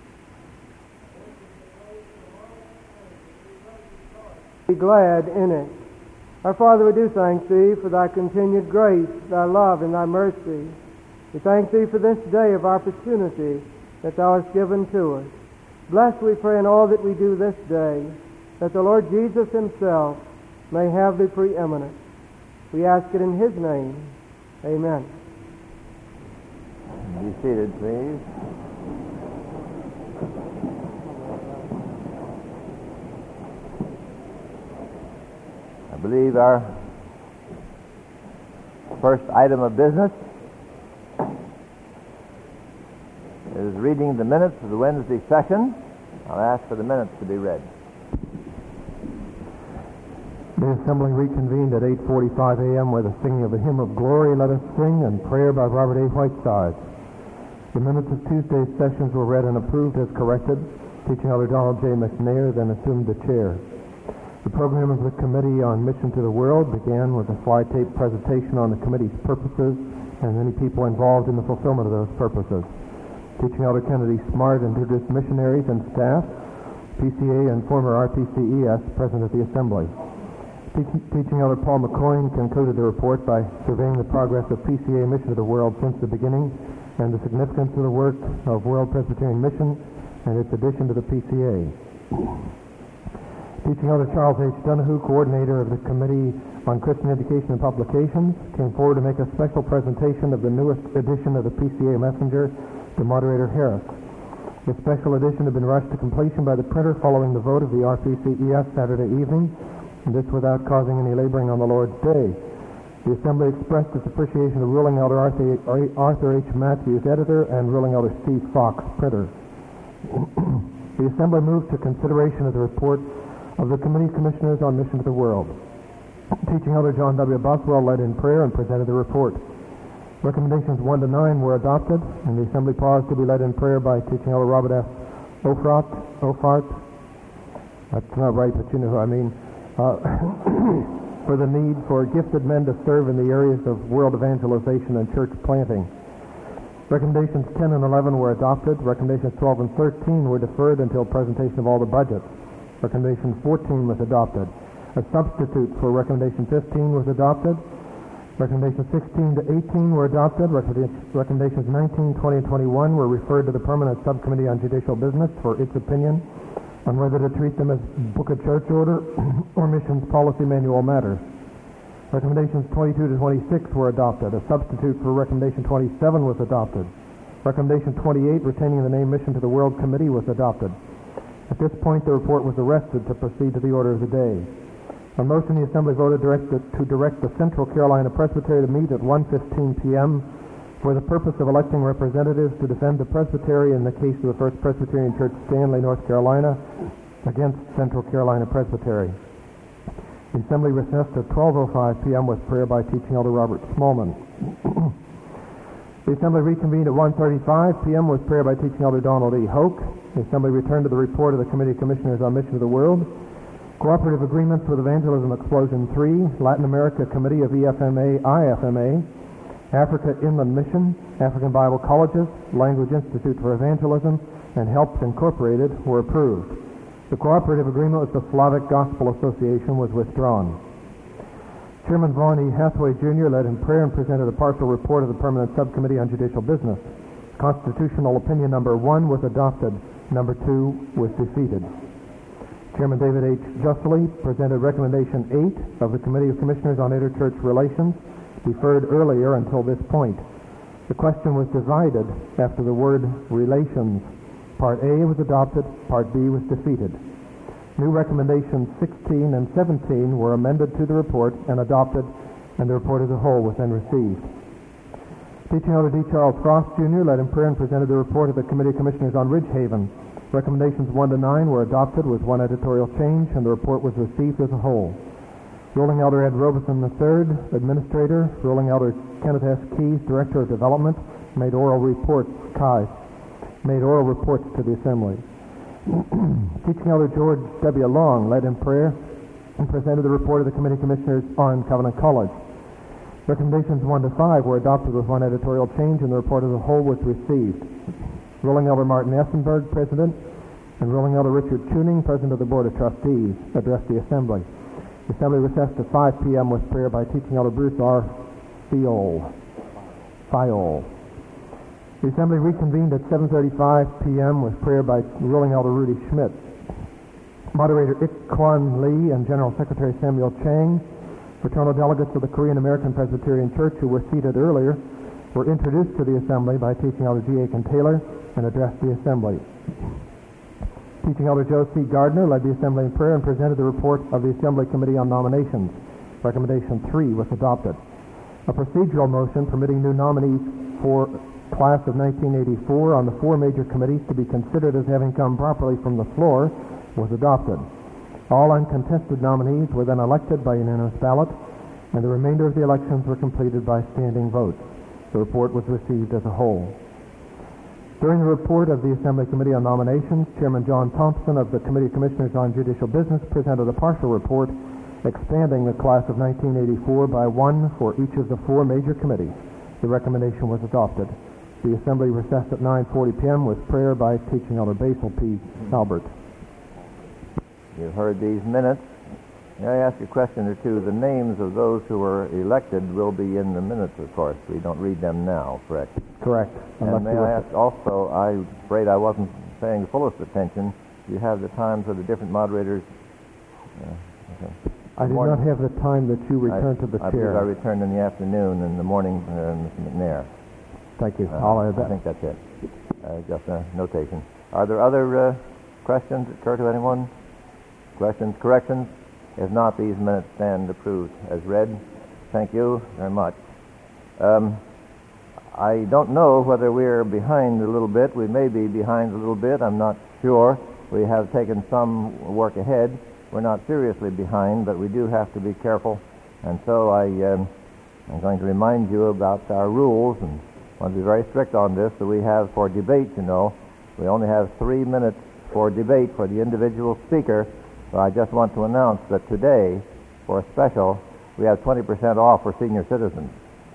Be glad in it. Our Father, we do thank Thee for Thy continued grace, Thy love, and Thy mercy. We thank Thee for this day of opportunity that Thou hast given to us. Bless, we pray, in all that we do this day, that the Lord Jesus Himself may have the preeminence. We ask it in His name. Amen. Be seated, please. I believe our first item of business is reading the minutes of the Wednesday session. I'll ask for the minutes to be read. The assembly reconvened at eight forty-five a.m. with the singing of the hymn of glory, Let Us Sing, and prayer by Robert A. Whiteside. The minutes of Tuesday's sessions were read and approved as corrected. Teaching Elder Donald J. McNair then assumed the chair. The program of the Committee on Mission to the World began with a slide tape presentation on the committee's purposes and many people involved in the fulfillment of those purposes. Teaching Elder Kennedy Smart introduced missionaries and staff, P C A and former R P C E S present at the assembly. Teaching Elder Paul McCoyne concluded the report by surveying the progress of P C A Mission to the World since the beginning and the significance of the work of World Presbyterian Mission and its addition to the P C A. Teaching Elder Charles H. Donahue, coordinator of the Committee on Christian Education and Publications, came forward to make a special presentation of the newest edition of the P C A Messenger to Moderator Harris. The special edition had been rushed to completion by the printer following the vote of the R P C E S Saturday evening, and this without causing any laboring on the Lord's Day. The Assembly expressed its appreciation of Ruling Elder Arthur H. Matthews, editor, and Ruling Elder Steve Fox, printer. The Assembly moved to consideration of the report of the Committee Commissioners on Mission to the World. Teaching Elder John W. Boswell led in prayer and presented the report. Recommendations one to nine were adopted, and the Assembly paused to be led in prayer by Teaching Elder Robert F. Ofrat, Ofart, that's not right, but you know who I mean, uh, for the need for gifted men to serve in the areas of world evangelization and church planting. Recommendations ten and eleven were adopted. Recommendations twelve and thirteen were deferred until presentation of all the budgets. Recommendation fourteen was adopted. A substitute for Recommendation fifteen was adopted. Recommendations sixteen to eighteen were adopted. Recommendations nineteen, twenty, and twenty-one were referred to the Permanent Subcommittee on Judicial Business for its opinion on whether to treat them as Book of Church Order or Missions Policy Manual matters. Recommendations twenty-two to twenty-six were adopted. A substitute for Recommendation twenty-seven was adopted. Recommendation twenty-eight, retaining the name Mission to the World Committee, was adopted. At this point, the report was arrested to proceed to the order of the day. On motion, the Assembly voted directed to direct the Central Carolina Presbytery to meet at one fifteen p.m. for the purpose of electing representatives to defend the Presbytery in the case of the First Presbyterian Church, Stanley, North Carolina, against Central Carolina Presbytery. The Assembly recessed at twelve oh five p.m. with prayer by Teaching Elder Robert Smallman. The Assembly reconvened at one thirty-five p.m. with prayer by Teaching Elder Donald E. Hoke. The Assembly returned to the report of the Committee of Commissioners on Mission to the World. Cooperative Agreements with Evangelism Explosion three, Latin America Committee of E F M A, I F M A, Africa Inland Mission, African Bible Colleges, Language Institute for Evangelism, and Helps Incorporated were approved. The cooperative agreement with the Slavic Gospel Association was withdrawn. Chairman Vaughn E. Hathaway, Junior led in prayer and presented a partial report of the Permanent Subcommittee on Judicial Business. Constitutional Opinion Number one was adopted. Number two was defeated. Chairman David H. Justly presented Recommendation eight of the Committee of Commissioners on Interchurch Relations, deferred earlier until this point. The question was divided after the word relations. Part A was adopted, Part B was defeated. New recommendations sixteen and seventeen were amended to the report and adopted, and the report as a whole was then received. Teaching Elder D. Charles Frost, Junior led in prayer and presented the report of the Committee of Commissioners on Ridgehaven. Recommendations one to nine were adopted with one editorial change, and the report was received as a whole. Ruling Elder Ed Robeson the third, Administrator, Ruling Elder Kenneth S. Keyes, Director of Development, made oral reports, Kai, made oral reports to the Assembly. Teaching Elder George W. Long led in prayer and presented the report of the Committee Commissioners on Covenant College. Recommendations one to five were adopted with one editorial change, and the report as a whole was received. Ruling Elder Martin Essenberg, President, and Ruling Elder Richard Tuning, President of the Board of Trustees, addressed the Assembly. The Assembly recessed at five p.m. with prayer by Teaching Elder Bruce R. Fiol. Fiol. The Assembly reconvened at seven thirty-five p.m. with prayer by Ruling Elder Rudy Schmidt. Moderator Ik Kwan Lee and General Secretary Samuel Chang, fraternal delegates of the Korean American Presbyterian Church who were seated earlier, were introduced to the Assembly by Teaching Elder G. Aiken Taylor and addressed the Assembly. Teaching Elder Joe C. Gardner led the Assembly in prayer and presented the report of the Assembly Committee on Nominations. Recommendation three was adopted. A procedural motion permitting new nominees for class of nineteen eighty-four on the four major committees to be considered as having come properly from the floor was adopted. All uncontested nominees were then elected by unanimous ballot, and the remainder of the elections were completed by standing votes. The report was received as a whole. During the report of the Assembly Committee on Nominations, Chairman John Thompson of the Committee of Commissioners on Judicial Business presented a partial report expanding the class of nineteen eighty-four by one for each of the four major committees. The recommendation was adopted. The Assembly recessed at nine forty p.m. with prayer by Teaching Elder Basil P. Albert. You've heard these minutes. May I ask a question or two? The names of those who were elected will be in the minutes, of course. We don't read them now, correct? Correct. And may I ask also, I'm afraid I wasn't paying the fullest attention, do you have the times of the different moderators? Uh, okay. I did not have the time that you returned I, to the I chair. I returned in the afternoon, in the morning, uh, Mister McNair. Thank you. Uh, I'll add that. I think that's it. Uh, just a notation. Are there other uh, questions that occur to anyone? Questions, corrections? If not, these minutes stand approved as read. Thank you very much. Um, I don't know whether we're behind a little bit. We may be behind a little bit. I'm not sure. We have taken some work ahead. We're not seriously behind, but we do have to be careful. And so I, um, I'm going to remind you about our rules, and I want to be very strict on this. So we have for debate, you know, we only have three minutes for debate for the individual speaker. So I just want to announce that today, for a special, we have twenty percent off for senior citizens.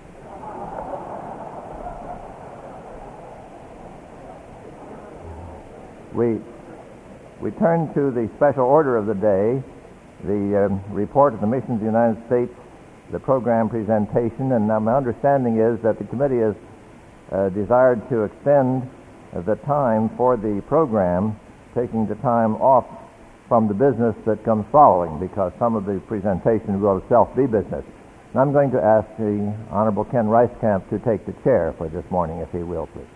We we turn to the special order of the day, the um, report of the Mission of the United States, the program presentation, and now my understanding is that the committee has uh, desired to extend uh, the time for the program, taking the time off from the business that comes following, because some of the presentation will itself be business. And I'm going to ask the Honorable Ken Reiskamp to take the chair for this morning, if he will, please.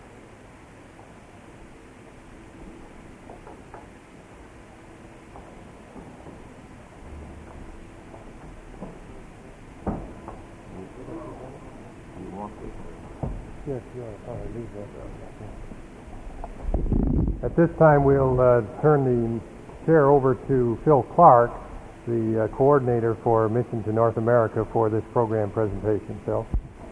Yes, At this time, we'll uh, turn the chair over to Phil Clark, the uh, coordinator for Mission to North America, for this program presentation. Phil.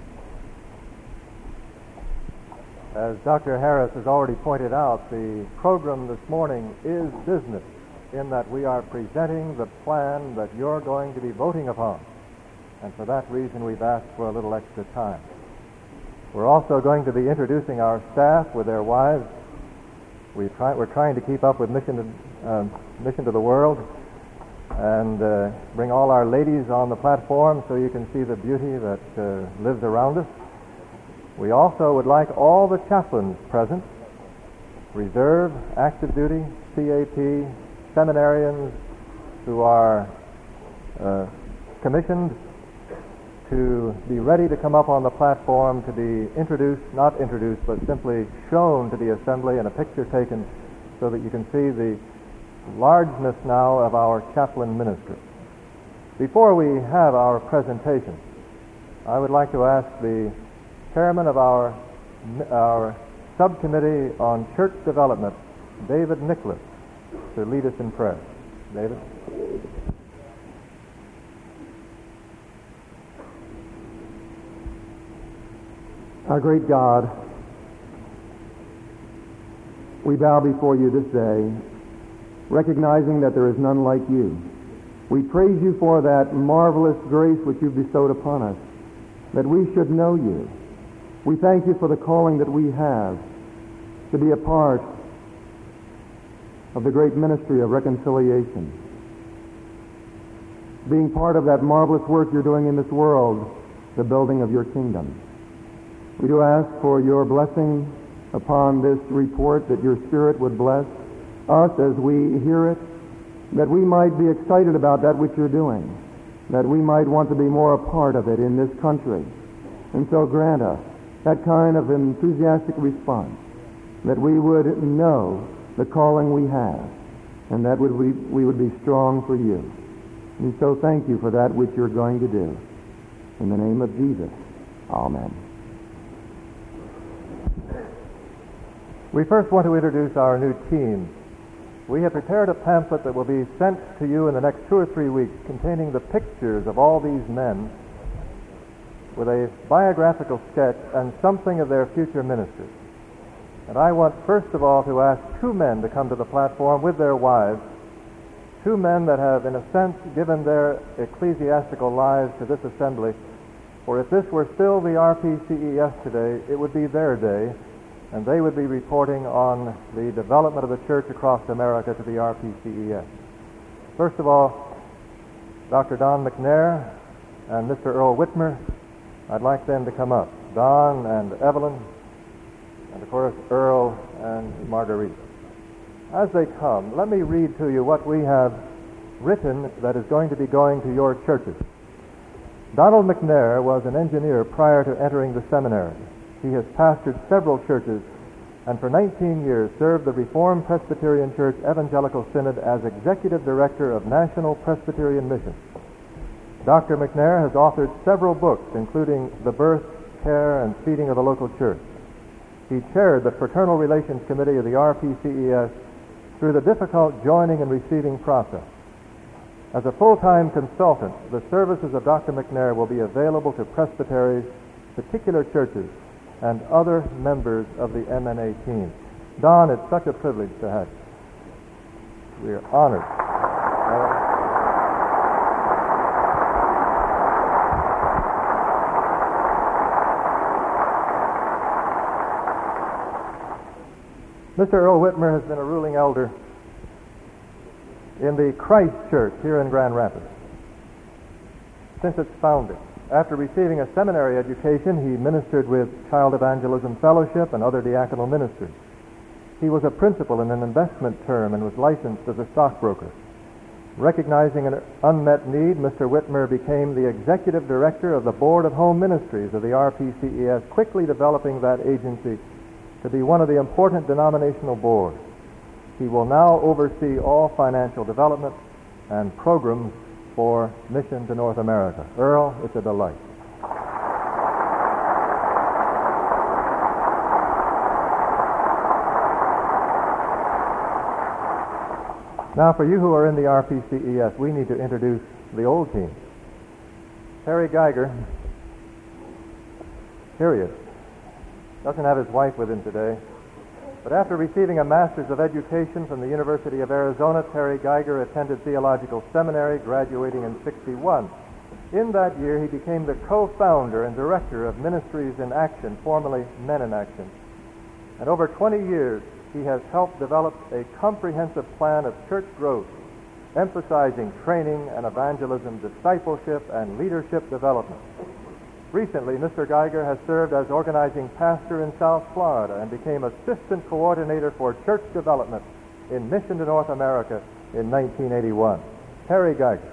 As Doctor Harris has already pointed out, the program this morning is business, in that we are presenting the plan that you're going to be voting upon. And for that reason, we've asked for a little extra time. We're also going to be introducing our staff with their wives. We try, we're trying to keep up with Mission to, uh, Mission to the World and uh, bring all our ladies on the platform so you can see the beauty that uh, lives around us. We also would like all the chaplains present, reserve, active duty, C A P, seminarians who are uh, commissioned to be ready to come up on the platform to be introduced, not introduced, but simply shown to the assembly and a picture taken so that you can see the largeness now of our chaplain ministry. Before we have our presentation, I would like to ask the chairman of our, our subcommittee on church development, David Nicholas, to lead us in prayer. David? Our great God, we bow before you this day, recognizing that there is none like you. We praise you for that marvelous grace which you've bestowed upon us, that we should know you. We thank you for the calling that we have to be a part of the great ministry of reconciliation, being part of that marvelous work you're doing in this world, the building of your kingdom. We do ask for your blessing upon this report, that your Spirit would bless us as we hear it, that we might be excited about that which you're doing, that we might want to be more a part of it in this country. And so grant us that kind of enthusiastic response, that we would know the calling we have, and that would we, we would be strong for you. And so thank you for that which you're going to do. In the name of Jesus, amen. We first want to introduce our new team. We have prepared a pamphlet that will be sent to you in the next two or three weeks containing the pictures of all these men with a biographical sketch and something of their future ministry. And I want first of all to ask two men to come to the platform with their wives, two men that have in a sense given their ecclesiastical lives to this assembly, for if this were still the R P C E S today, it would be their day, and they would be reporting on the development of the church across America to the R P C E S. First of all, Doctor Don McNair and Mister Earl Whitmer, I'd like them to come up. Don and Evelyn, and of course Earl and Marguerite. As they come, let me read to you what we have written that is going to be going to your churches. Donald McNair was an engineer prior to entering the seminary. He has pastored several churches and for nineteen years served the Reformed Presbyterian Church Evangelical Synod as Executive Director of National Presbyterian Mission. Doctor McNair has authored several books, including The Birth, Care, and Feeding of a Local Church. He chaired the Fraternal Relations Committee of the R P C E S through the difficult joining and receiving process. As a full-time consultant, the services of Doctor McNair will be available to presbyteries, particular churches, and other members of the M N A team. Don, it's such a privilege to have you. We are honored. Mister Earl Whitmer has been a ruling elder in the Christ Church here in Grand Rapids since its founding. After receiving a seminary education, he ministered with Child Evangelism Fellowship and other diaconal ministries. He was a principal in an investment term and was licensed as a stockbroker. Recognizing an unmet need, Mister Whitmer became the executive director of the Board of Home Ministries of the R P C E S, quickly developing that agency to be one of the important denominational boards. He will now oversee all financial development and programs for mission to North America. Earl, it's a delight. Now, for you who are in the R P C E S, we need to introduce the old team. Terry Geiger, here he is. Doesn't have his wife with him today. But after receiving a Master's of Education from the University of Arizona, Terry Geiger attended Theological Seminary, graduating in sixty-one. In that year, he became the co-founder and director of Ministries in Action, formerly Men in Action. And over twenty years, he has helped develop a comprehensive plan of church growth, emphasizing training and evangelism, discipleship, and leadership development. Recently, Mister Geiger has served as organizing pastor in South Florida and became assistant coordinator for church development in Mission to North America in nineteen eighty-one. Terry Geiger.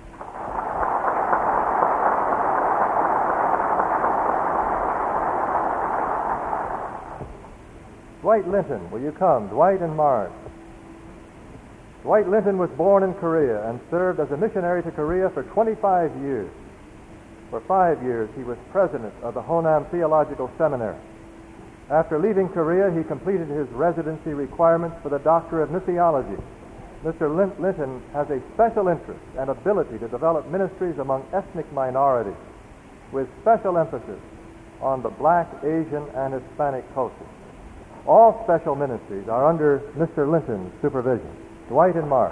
Dwight Linton, will you come? Dwight and Marge. Dwight Linton was born in Korea and served as a missionary to Korea for twenty-five years. For five years, he was president of the Honam Theological Seminary. After leaving Korea, he completed his residency requirements for the Doctor of Missiology. Mister Linton has a special interest and ability to develop ministries among ethnic minorities, with special emphasis on the Black, Asian, and Hispanic cultures. All special ministries are under Mister Linton's supervision. Dwight and Mark.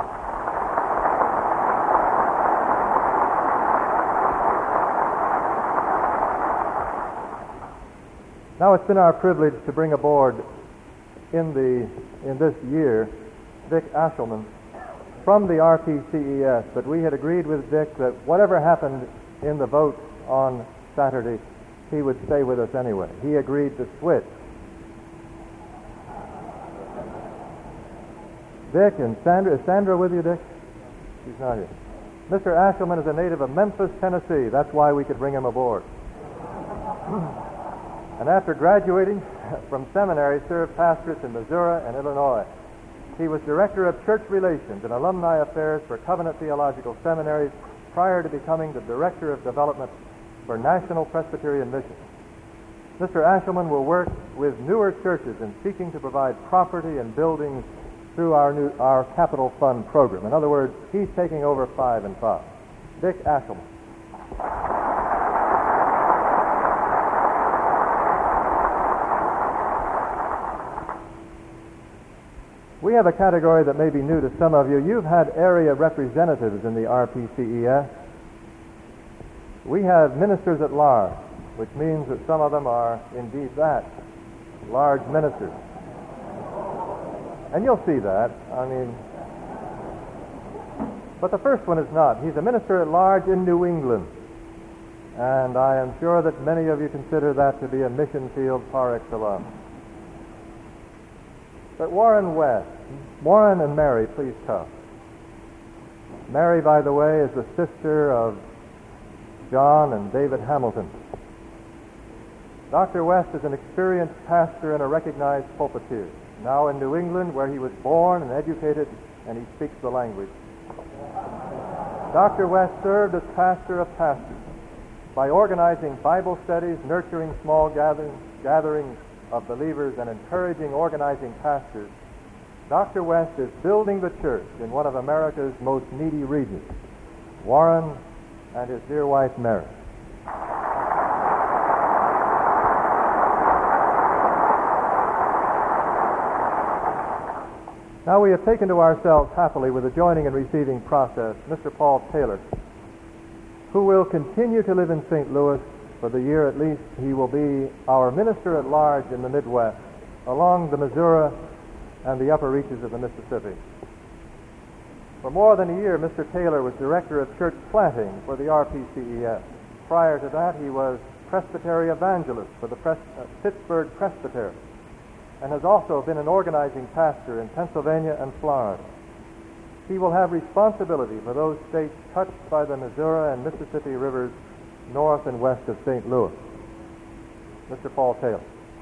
Now it's been our privilege to bring aboard in the in this year Dick Ashelman from the R P C E S, but we had agreed with Dick that whatever happened in the vote on Saturday, he would stay with us anyway. He agreed to switch. Dick and Sandra, is Sandra with you, Dick? She's not here. Mister Ashelman is a native of Memphis, Tennessee. That's why we could bring him aboard. And after graduating from seminary, served pastorates in Missouri and Illinois. He was director of church relations and alumni affairs for Covenant Theological Seminaries prior to becoming the director of development for National Presbyterian Mission. Mister Ashelman will work with newer churches in seeking to provide property and buildings through our new our Capital Fund program. In other words, he's taking over five and five. Dick Ashelman. We have a category that may be new to some of you. You've had area representatives in the R P C E S. We have ministers at large, which means that some of them are indeed that, large ministers. And you'll see that. I mean, but the first one is not. He's a minister at large in New England. And I am sure that many of you consider that to be a mission field par excellence. But Warren West, Warren and Mary, please come. Mary, by the way, is the sister of John and David Hamilton. Doctor West is an experienced pastor and a recognized pulpiteer, now in New England, where he was born and educated, and he speaks the language. Doctor West served as pastor of pastors by organizing Bible studies, nurturing small gatherings, gatherings of believers, and encouraging organizing pastors. Doctor West is building the church in one of America's most needy regions. Warren and his dear wife, Mary. Now we have taken to ourselves happily with the joining and receiving process Mister Paul Taylor, who will continue to live in Saint Louis for the year at least. He will be our minister at large in the Midwest, along the Missouri and the upper reaches of the Mississippi. For more than a year, Mister Taylor was director of church planting for the R P C E S. Prior to that, he was presbytery evangelist for the Pres- uh, Pittsburgh Presbytery, and has also been an organizing pastor in Pennsylvania and Florida. He will have responsibility for those states touched by the Missouri and Mississippi rivers north and west of Saint Louis. Mister Paul Taylor.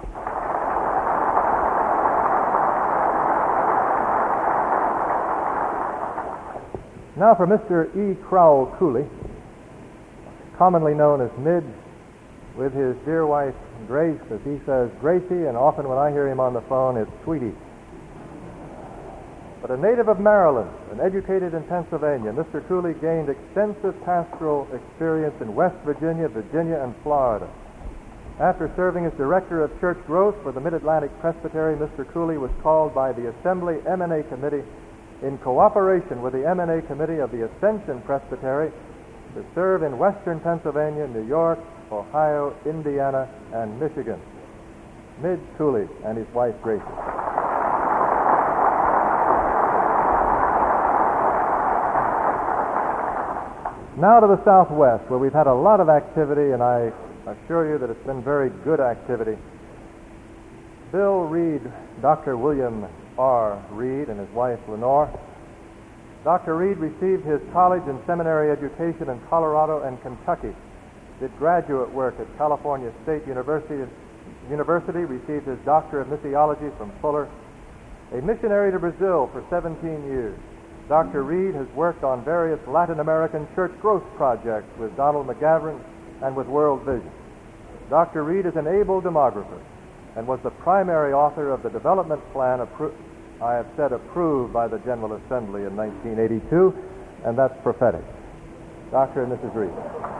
Now for Mister E. Crowell Cooley, commonly known as Midge, with his dear wife Grace, as he says Gracie, and often when I hear him on the phone it's Sweetie. But a native of Maryland and educated in Pennsylvania, Mister Cooley gained extensive pastoral experience in West Virginia, Virginia, and Florida. After serving as director of church growth for the Mid-Atlantic Presbytery, Mister Cooley was called by the Assembly M and A Committee in cooperation with the M and A Committee of the Ascension Presbytery to serve in Western Pennsylvania, New York, Ohio, Indiana, and Michigan. Midge Cooley and his wife Gracie. Now to the Southwest, where we've had a lot of activity, and I assure you that it's been very good activity. Bill Reed, Doctor William R. Reed, and his wife Lenore. Doctor Reed received his college and seminary education in Colorado and Kentucky, did graduate work at California State University, University, received his Doctor of Missiology from Fuller, a missionary to Brazil for seventeen years. Doctor Reed has worked on various Latin American church growth projects with Donald McGavran and with World Vision. Doctor Reed is an able demographer and was the primary author of the development plan appro- I have said approved by the General Assembly in nineteen eighty-two, and that's prophetic. Doctor and Missus Reed.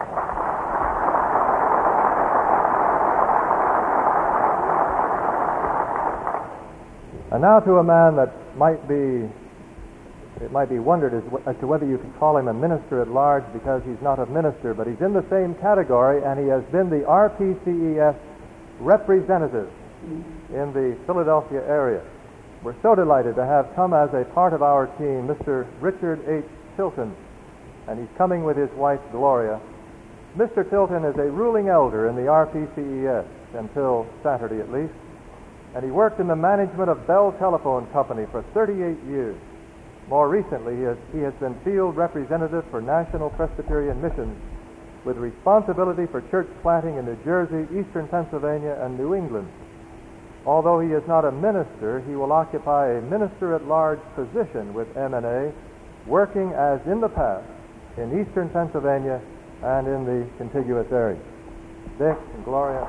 And now to a man that might be, it might be wondered as, as to whether you could call him a minister at large because he's not a minister, but he's in the same category, and he has been the R P C E S representatives in the Philadelphia area. We're so delighted to have come as a part of our team Mister Richard H. Tilton, and he's coming with his wife Gloria. Mister Tilton is a ruling elder in the R P C E S until Saturday at least, and he worked in the management of Bell Telephone Company for thirty-eight years. More recently, he has, he has been field representative for National Presbyterian Missions with responsibility for church planting in New Jersey, Eastern Pennsylvania, and New England. Although he is not a minister, he will occupy a minister-at-large position with M N A, working as in the past in Eastern Pennsylvania and in the contiguous area. Dick and Gloria.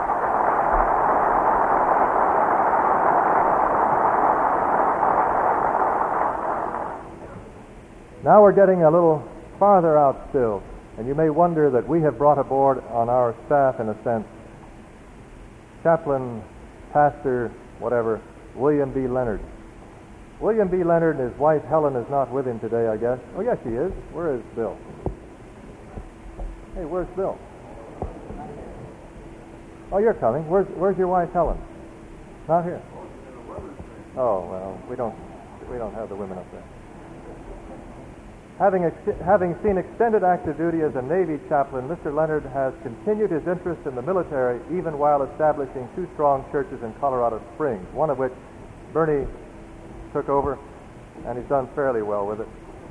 Now we're getting a little farther out still, and you may wonder that we have brought aboard on our staff, in a sense, Chaplain, Pastor, whatever, William B. Leonard. William B. Leonard and his wife Helen is not with him today, I guess. Oh, yes, she is. Where is Bill? Hey, where's Bill? Oh, you're coming. Where's Where's your wife Helen? Not here. Oh, well, we don't we don't have the women up there. Having, ex- having seen extended active duty as a Navy chaplain, Mister Leonard has continued his interest in the military even while establishing two strong churches in Colorado Springs, one of which Bernie took over, and he's done fairly well with it.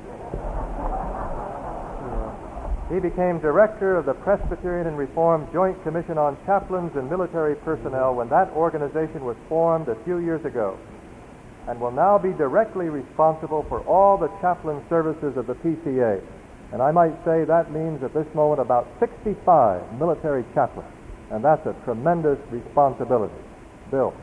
He became director of the Presbyterian and Reformed Joint Commission on Chaplains and Military Personnel when that organization was formed a few years ago, and will now be directly responsible for all the chaplain services of the P C A. And I might say that means at this moment about sixty-five military chaplains, and that's a tremendous responsibility. Bill.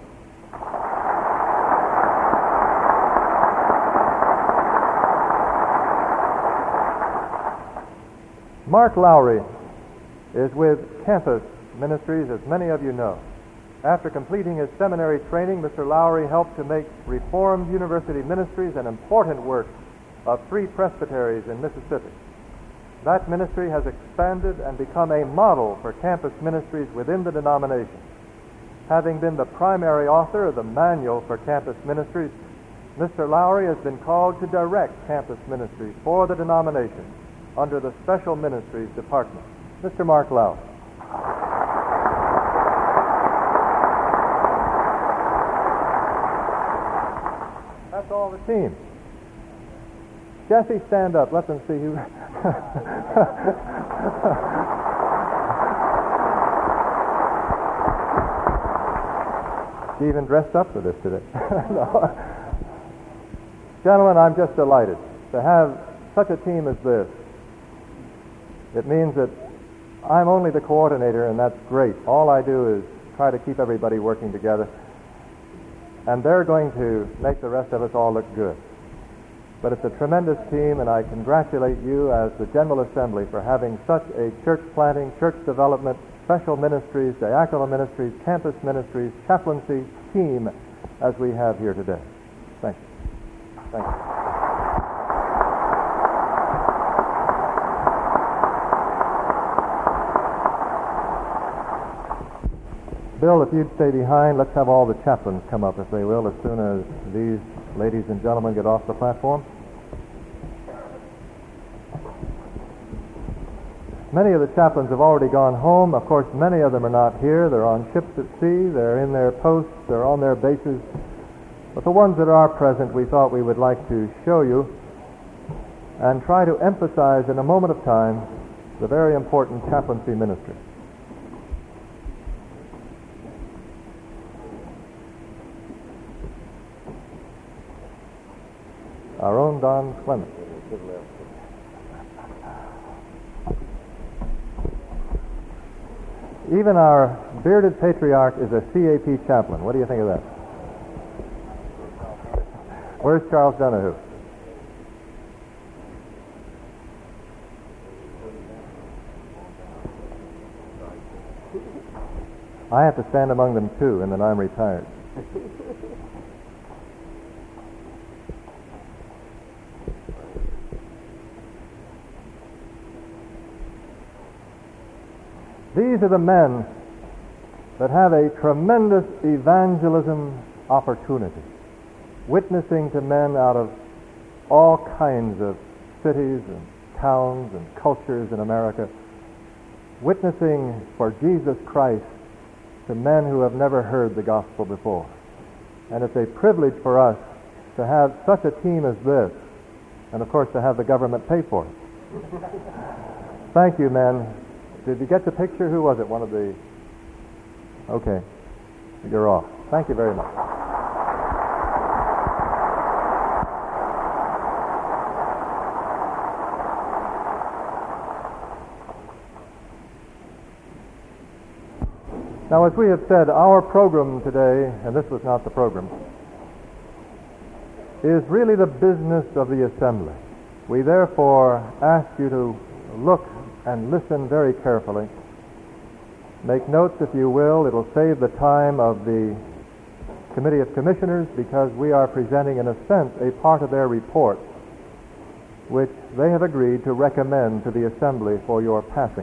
Mark Lowry is with Campus Ministries, as many of you know. After completing his seminary training, Mister Lowry helped to make Reformed University Ministries an important work of three presbyteries in Mississippi. That ministry has expanded and become a model for campus ministries within the denomination. Having been the primary author of the manual for campus ministries, Mister Lowry has been called to direct campus ministries for the denomination under the Special Ministries Department. Mister Mark Lowry. That's all the team. Jesse, stand up. Let them see who. She even dressed up for this today. No. Gentlemen, I'm just delighted to have such a team as this. It means that I'm only the coordinator, and that's great. All I do is try to keep everybody working together, and they're going to make the rest of us all look good. But it's a tremendous team, and I congratulate you as the General Assembly for having such a church planting, church development, special ministries, diaconal ministries, campus ministries, chaplaincy team as we have here today. Thank you. Thank you. Bill, if you'd stay behind, let's have all the chaplains come up, if they will, as soon as these ladies and gentlemen get off the platform. Many of the chaplains have already gone home. Of course, many of them are not here. They're on ships at sea. They're in their posts. They're on their bases. But the ones that are present, we thought we would like to show you and try to emphasize in a moment of time the very important chaplaincy ministry. Our own Don Clement. Even our bearded patriarch is a C A P chaplain. What do you think of that? Where's Charles Donahue? I have to stand among them too, and then I'm retired. These are the men that have a tremendous evangelism opportunity, witnessing to men out of all kinds of cities and towns and cultures in America, witnessing for Jesus Christ to men who have never heard the gospel before. And it's a privilege for us to have such a team as this, and of course to have the government pay for it. Thank you, men. Did you get the picture? Who was it? One of the... Okay. You're off. Thank you very much. Now, as we have said, our program today, and this was not the program, is really the business of the assembly. We therefore ask you to look and listen very carefully. Make notes, if you will. It'll save the time of the Committee of Commissioners, because we are presenting, in a sense, a part of their report, which they have agreed to recommend to the assembly for your passing.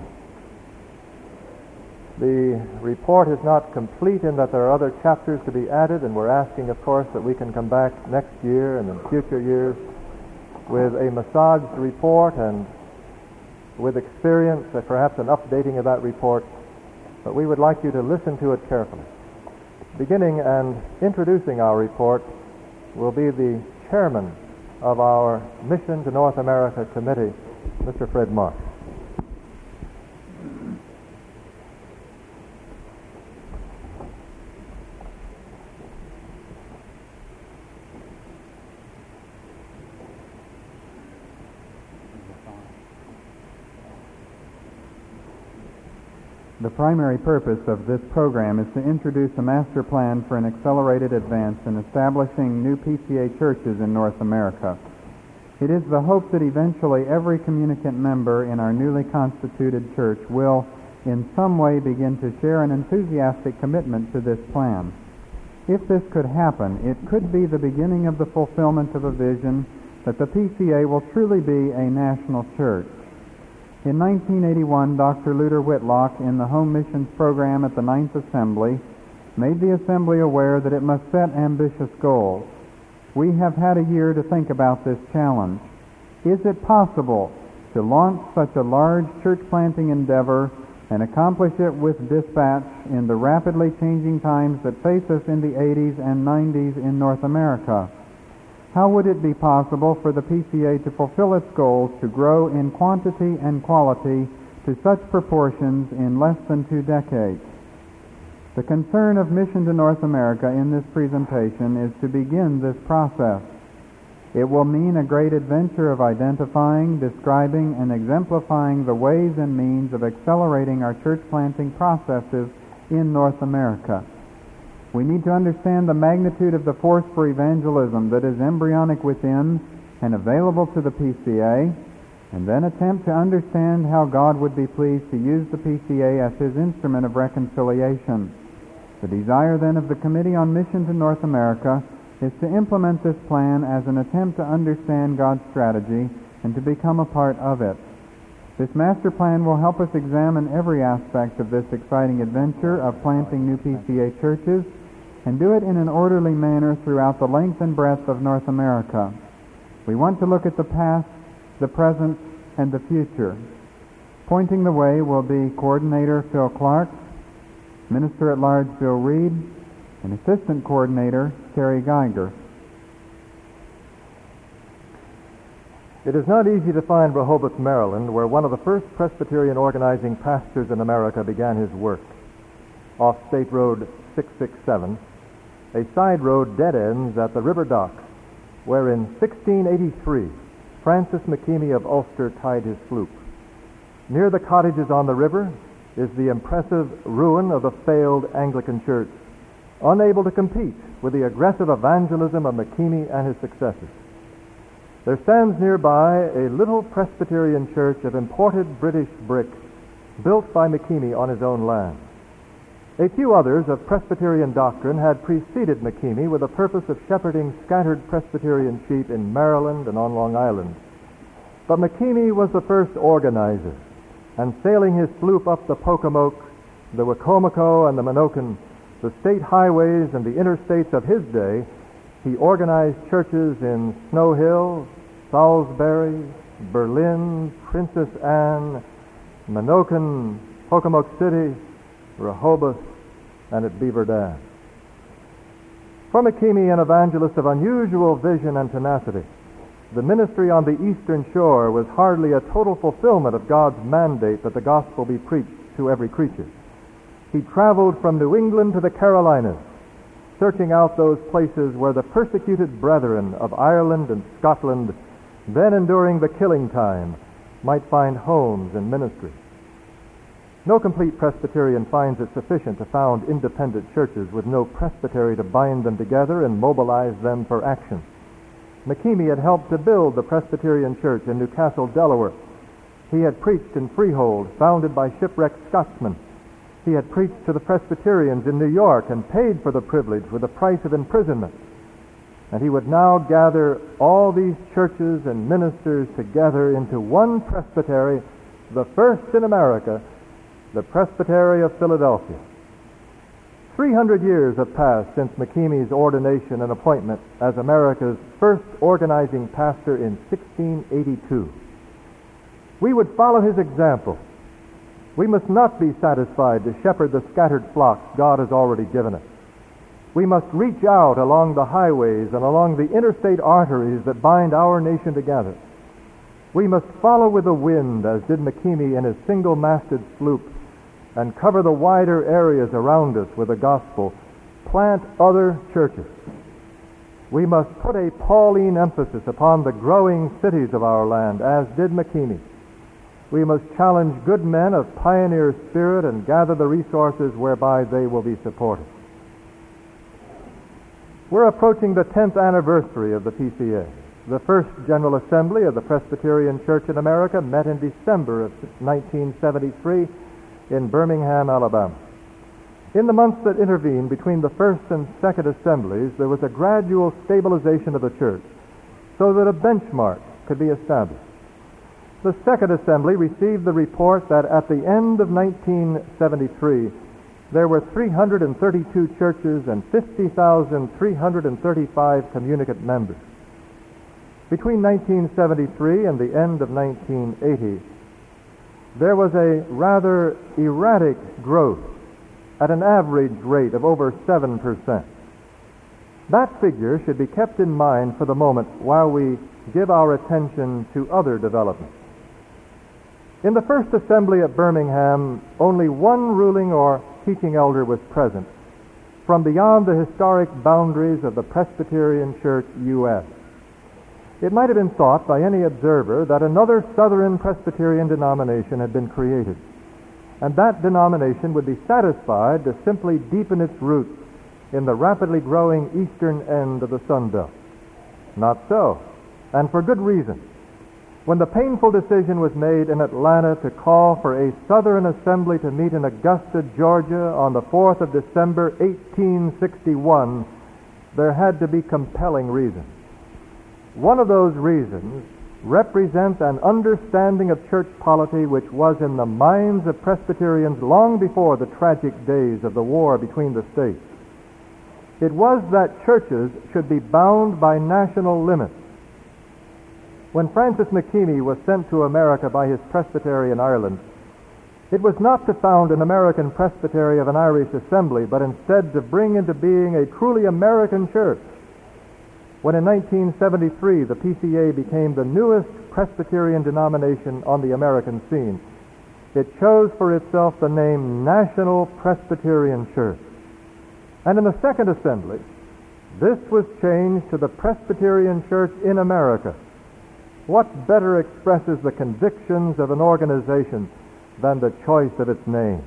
The report is not complete in that there are other chapters to be added, and we're asking, of course, that we can come back next year and in future years with a massaged report and with experience, and perhaps an updating of that report. But we would like you to listen to it carefully. Beginning and introducing our report will be the chairman of our Mission to North America Committee, Mister Fred Marsh. The primary purpose of this program is to introduce a master plan for an accelerated advance in establishing new P C A churches in North America. It is the hope that eventually every communicant member in our newly constituted church will, in some way, begin to share an enthusiastic commitment to this plan. If this could happen, it could be the beginning of the fulfillment of a vision that the P C A will truly be a national church. In nineteen eighty-one, Doctor Luther Whitlock, in the Home Missions Program at the Ninth Assembly, made the Assembly aware that it must set ambitious goals. We have had a year to think about this challenge. Is it possible to launch such a large church planting endeavor and accomplish it with dispatch in the rapidly changing times that face us in the eighties and nineties in North America? How would it be possible for the P C A to fulfill its goals to grow in quantity and quality to such proportions in less than two decades? The concern of Mission to North America in this presentation is to begin this process. It will mean a great adventure of identifying, describing, and exemplifying the ways and means of accelerating our church planting processes in North America. We need to understand the magnitude of the force for evangelism that is embryonic within and available to the P C A, and then attempt to understand how God would be pleased to use the P C A as His instrument of reconciliation. The desire then of the Committee on Mission to North America is to implement this plan as an attempt to understand God's strategy and to become a part of it. This master plan will help us examine every aspect of this exciting adventure of planting new P C A churches and do it in an orderly manner throughout the length and breadth of North America. We want to look at the past, the present, and the future. Pointing the way will be Coordinator Phil Clark, Minister at Large Bill Reed, and Assistant Coordinator Terry Geiger. It is not easy to find Rehoboth, Maryland, where one of the first Presbyterian organizing pastors in America began his work. Off State Road six sixty-seven, a side road dead ends at the river dock, where in sixteen eighty-three Francis McKeemy of Ulster tied his sloop. Near the cottages on the river is the impressive ruin of the failed Anglican Church, unable to compete with the aggressive evangelism of McKeemy and his successors. There stands nearby a little Presbyterian church of imported British brick, built by McKeemy on his own land. A few others of Presbyterian doctrine had preceded McKeemy with the purpose of shepherding scattered Presbyterian sheep in Maryland and on Long Island. But McKeemy was the first organizer, and sailing his sloop up the Pocomoke, the Wicomico and the Menoken, the state highways and the interstates of his day, he organized churches in Snow Hill, Salisbury, Berlin, Princess Anne, Menoken, Pocomoke City, Rehoboth, and at Beaver Dam. For McKeamy, an evangelist of unusual vision and tenacity, the ministry on the eastern shore was hardly a total fulfillment of God's mandate that the gospel be preached to every creature. He traveled from New England to the Carolinas, searching out those places where the persecuted brethren of Ireland and Scotland, then enduring the killing time, might find homes and ministry. No complete Presbyterian finds it sufficient to found independent churches with no presbytery to bind them together and mobilize them for action. McKeamy had helped to build the Presbyterian Church in Newcastle, Delaware. He had preached in Freehold, founded by shipwrecked Scotsmen. He had preached to the Presbyterians in New York and paid for the privilege with the price of imprisonment. And he would now gather all these churches and ministers together into one presbytery, the first in America, the Presbytery of Philadelphia. Three hundred years have passed since McKeamy's ordination and appointment as America's first organizing pastor in sixteen eighty-two. We would follow his example. We must not be satisfied to shepherd the scattered flocks God has already given us. We must reach out along the highways and along the interstate arteries that bind our nation together. We must follow with the wind, as did McKeamy in his single-masted sloop, and cover the wider areas around us with the gospel, plant other churches. We must put a Pauline emphasis upon the growing cities of our land, as did McKeamy. We must challenge good men of pioneer spirit and gather the resources whereby they will be supported. We're approaching the tenth anniversary of the P C A. The first General Assembly of the Presbyterian Church in America met in December of nineteen seventy-three in Birmingham, Alabama. In the months that intervened between the first and second assemblies, there was a gradual stabilization of the church so that a benchmark could be established. The second assembly received the report that at the end of nineteen seventy-three, there were three hundred thirty-two churches and fifty thousand three hundred thirty-five communicant members. Between nineteen seventy-three and the end of nineteen eighty, there was a rather erratic growth at an average rate of over seven percent. That figure should be kept in mind for the moment while we give our attention to other developments. In the first assembly at Birmingham, only one ruling or teaching elder was present from beyond the historic boundaries of the Presbyterian Church U S It might have been thought by any observer that another Southern Presbyterian denomination had been created, and that denomination would be satisfied to simply deepen its roots in the rapidly growing eastern end of the Sun Belt. Not so, and for good reason. When the painful decision was made in Atlanta to call for a Southern Assembly to meet in Augusta, Georgia on the fourth of December, eighteen sixty-one, there had to be compelling reasons. One of those reasons represents an understanding of church polity which was in the minds of Presbyterians long before the tragic days of the war between the states. It was that churches should be bound by national limits. When Francis McKeamy was sent to America by his presbytery in Ireland, it was not to found an American presbytery of an Irish assembly, but instead to bring into being a truly American church. When in nineteen seventy-three the P C A became the newest Presbyterian denomination on the American scene, it chose for itself the name National Presbyterian Church. And in the second assembly, this was changed to the Presbyterian Church in America. What better expresses the convictions of an organization than the choice of its name?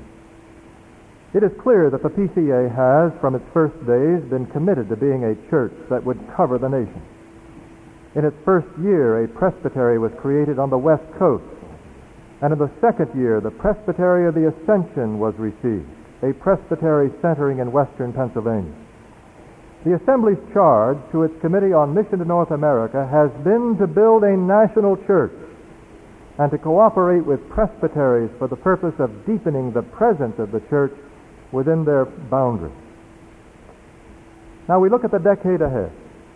It is clear that the P C A has, from its first days, been committed to being a church that would cover the nation. In its first year, a presbytery was created on the West Coast, and in the second year, the Presbytery of the Ascension was received, a presbytery centering in western Pennsylvania. The Assembly's charge to its Committee on Mission to North America has been to build a national church. and to cooperate with presbyteries for the purpose of deepening the presence of the church within their boundaries. Now we look at the decade ahead.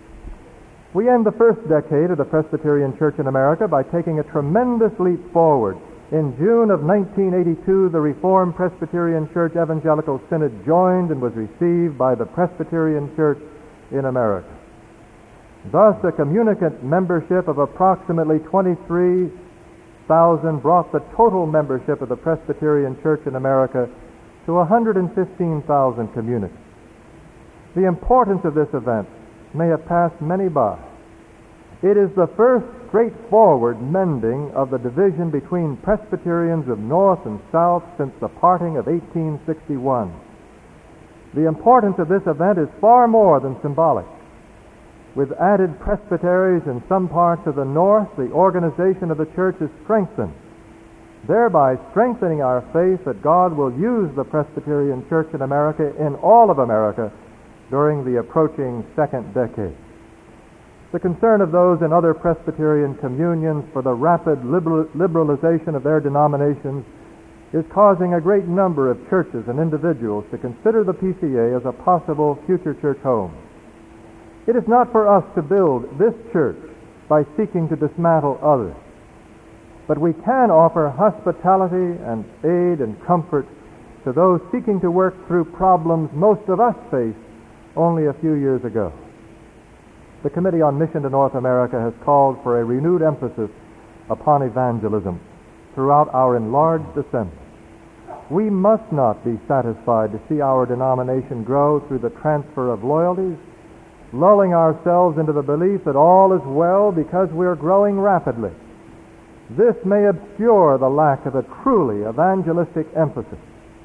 We end the first decade of the Presbyterian Church in America by taking a tremendous leap forward. In June of nineteen eighty-two, the Reformed Presbyterian Church Evangelical Synod joined and was received by the Presbyterian Church in America. Thus, a communicant membership of approximately twenty-three thousand brought the total membership of the Presbyterian Church in America to one hundred fifteen thousand communicants. The importance of this event may have passed many by. It is the first straightforward mending of the division between Presbyterians of North and South since the parting of eighteen sixty-one. The importance of this event is far more than symbolic. With added presbyteries in some parts of the North, the organization of the church is strengthened, thereby strengthening our faith that God will use the Presbyterian Church in America, in all of America, during the approaching second decade. The concern of those in other Presbyterian communions for the rapid liberal, liberalization of their denominations is causing a great number of churches and individuals to consider the P C A as a possible future church home. It is not for us to build this church by seeking to dismantle others, but we can offer hospitality and aid and comfort to those seeking to work through problems most of us faced only a few years ago. The Committee on Mission to North America has called for a renewed emphasis upon evangelism throughout our enlarged assembly. We must not be satisfied to see our denomination grow through the transfer of loyalties, lulling ourselves into the belief that all is well because we're growing rapidly. This may obscure the lack of a truly evangelistic emphasis.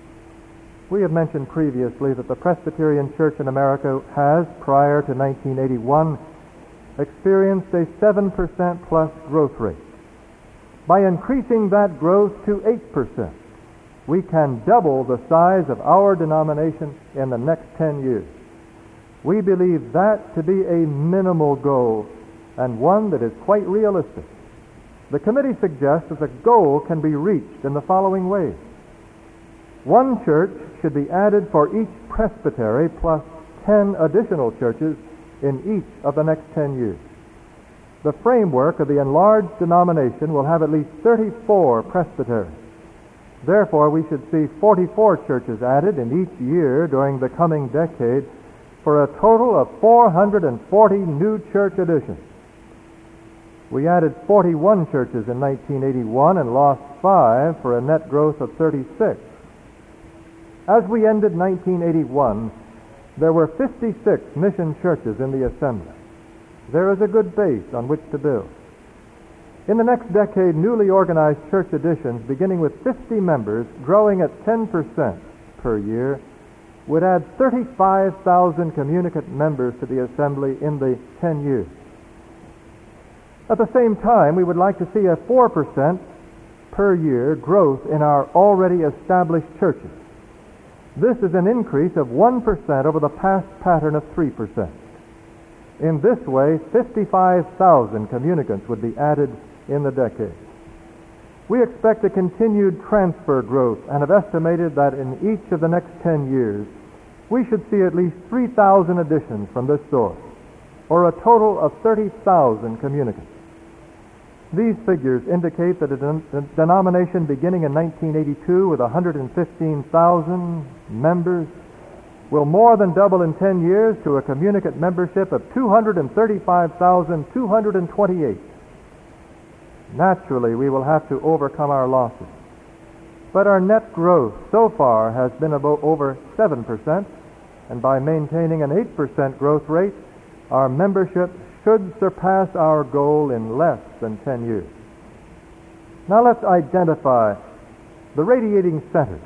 We have mentioned previously that the Presbyterian Church in America has, prior to nineteen eighty-one, experienced a seven percent plus growth rate. By increasing that growth to eight percent, we can double the size of our denomination in the next ten years. We believe that to be a minimal goal and one that is quite realistic. The committee suggests that the goal can be reached in the following ways. One church should be added for each presbytery plus ten additional churches in each of the next ten years. The framework of the enlarged denomination will have at least thirty-four presbyteries. Therefore, we should see forty-four churches added in each year during the coming decade for a total of four hundred forty new church additions. We added forty-one churches in nineteen eighty-one and lost five for a net growth of thirty-six. As we ended nineteen eighty-one, there were fifty-six mission churches in the assembly. There is a good base on which to build. In the next decade, newly organized church additions, beginning with fifty members, growing at ten percent per year, would add thirty-five thousand communicant members to the assembly in the ten years. At the same time, we would like to see a four percent per year growth in our already established churches. This is an increase of one percent over the past pattern of three percent. In this way, fifty-five thousand communicants would be added in the decade. We expect a continued transfer growth and have estimated that in each of the next ten years, we should see at least three thousand additions from this source, or a total of thirty thousand communicants. These figures indicate that a den- denomination beginning in nineteen eighty-two with one hundred fifteen thousand members will more than double in ten years to a communicant membership of two hundred thirty-five thousand two hundred twenty-eight. Naturally, we will have to overcome our losses. But our net growth so far has been about over seven percent, and by maintaining an eight percent growth rate, our membership should surpass our goal in less than ten years. Now let's identify the radiating centers.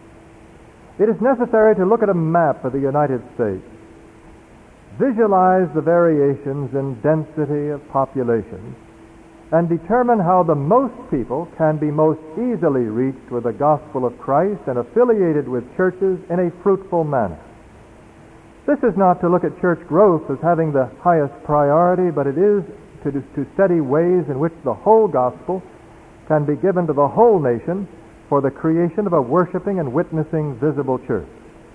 It is necessary to look at a map of the United States. Visualize the variations in density of population and determine how the most people can be most easily reached with the gospel of Christ and affiliated with churches in a fruitful manner. This is not to look at church growth as having the highest priority, but it is to, to study ways in which the whole gospel can be given to the whole nation for the creation of a worshiping and witnessing visible church.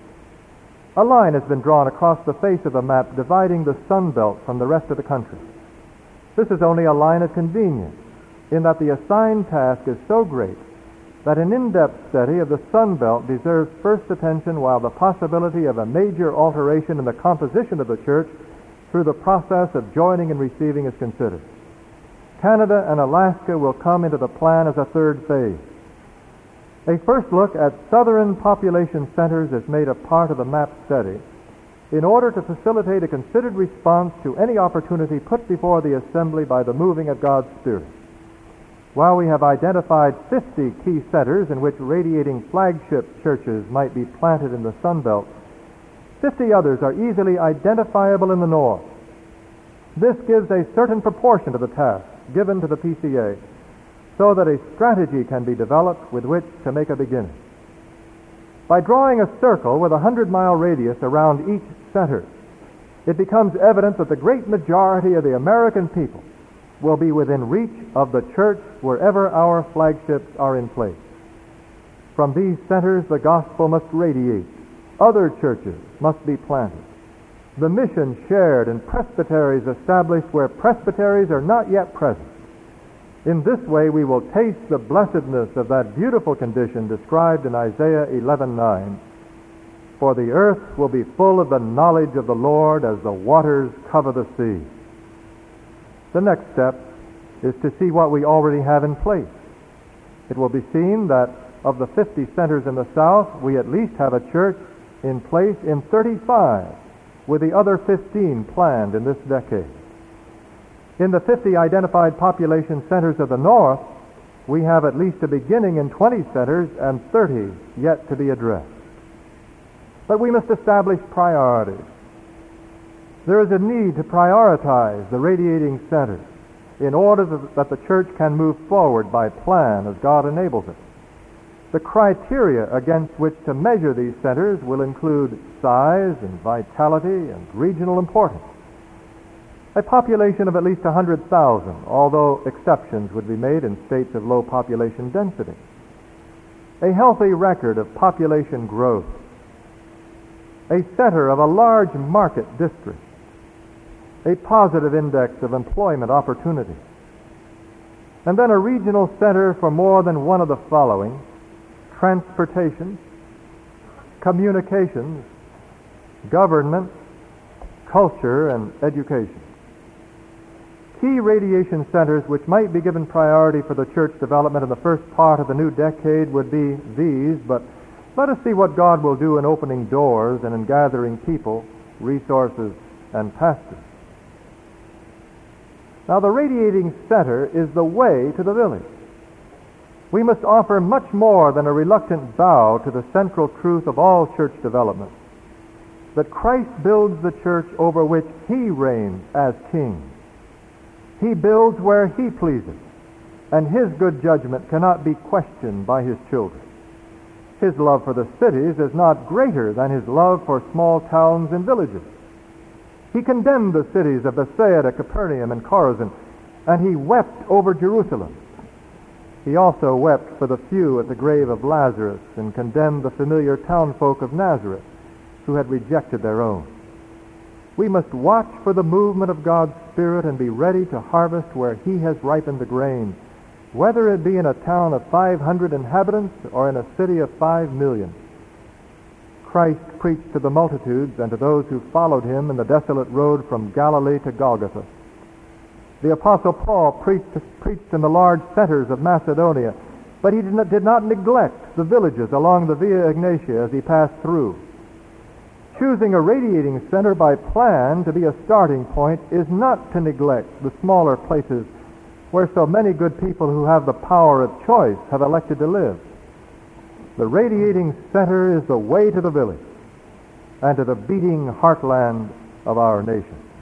A line has been drawn across the face of the map dividing the Sun Belt from the rest of the country. This is only a line of convenience, in that the assigned task is so great that an in-depth study of the Sun Belt deserves first attention, while the possibility of a major alteration in the composition of the church through the process of joining and receiving is considered. Canada and Alaska will come into the plan as a third phase. A first look at southern population centers is made a part of the map study in order to facilitate a considered response to any opportunity put before the Assembly by the moving of God's Spirit. While we have identified fifty key centers in which radiating flagship churches might be planted in the Sun Belt, fifty others are easily identifiable in the north. This gives a certain proportion to the task given to the P C A, so that a strategy can be developed with which to make a beginning. By drawing a circle with a hundred-mile radius around each center, it becomes evident that the great majority of the American people will be within reach of the church wherever our flagships are in place. From these centers, the gospel must radiate. Other churches must be planted. The mission shared and presbyteries established where presbyteries are not yet present. In this way, we will taste the blessedness of that beautiful condition described in Isaiah eleven nine. For the earth will be full of the knowledge of the Lord as the waters cover the sea. The next step is to see what we already have in place. It will be seen that of the fifty centers in the South, we at least have a church in place in thirty-five, with the other fifteen planned in this decade. In the fifty identified population centers of the North, we have at least a beginning in twenty centers and thirty yet to be addressed. But we must establish priorities. There is a need to prioritize the radiating centers in order that the church can move forward by plan as God enables it. The criteria against which to measure these centers will include size and vitality and regional importance. A population of at least one hundred thousand, although exceptions would be made in states of low population density. A healthy record of population growth. A center of a large market district. A positive index of employment opportunity. And then a regional center for more than one of the following: transportation, communications, government, culture, and education. Key radiation centers which might be given priority for the church development in the first part of the new decade would be these, but let us see what God will do in opening doors and in gathering people, resources, and pastors. Now, the radiating center is the way to the village. We must offer much more than a reluctant bow to the central truth of all church development, that Christ builds the church over which He reigns as King. He builds where He pleases, and His good judgment cannot be questioned by His children. His love for the cities is not greater than His love for small towns and villages. He condemned the cities of Bethsaida, Capernaum, and Chorazin, and He wept over Jerusalem. He also wept for the few at the grave of Lazarus and condemned the familiar townfolk of Nazareth who had rejected their own. We must watch for the movement of God's Spirit and be ready to harvest where He has ripened the grain, whether it be in a town of five hundred inhabitants or in a city of five million. Christ preached to the multitudes and to those who followed Him in the desolate road from Galilee to Golgotha. The Apostle Paul preached, preached in the large centers of Macedonia, but he did not, did not neglect the villages along the Via Egnatia as he passed through. Choosing a radiating center by plan to be a starting point is not to neglect the smaller places where so many good people who have the power of choice have elected to live. The radiating center is the way to the village and to the beating heartland of our nation.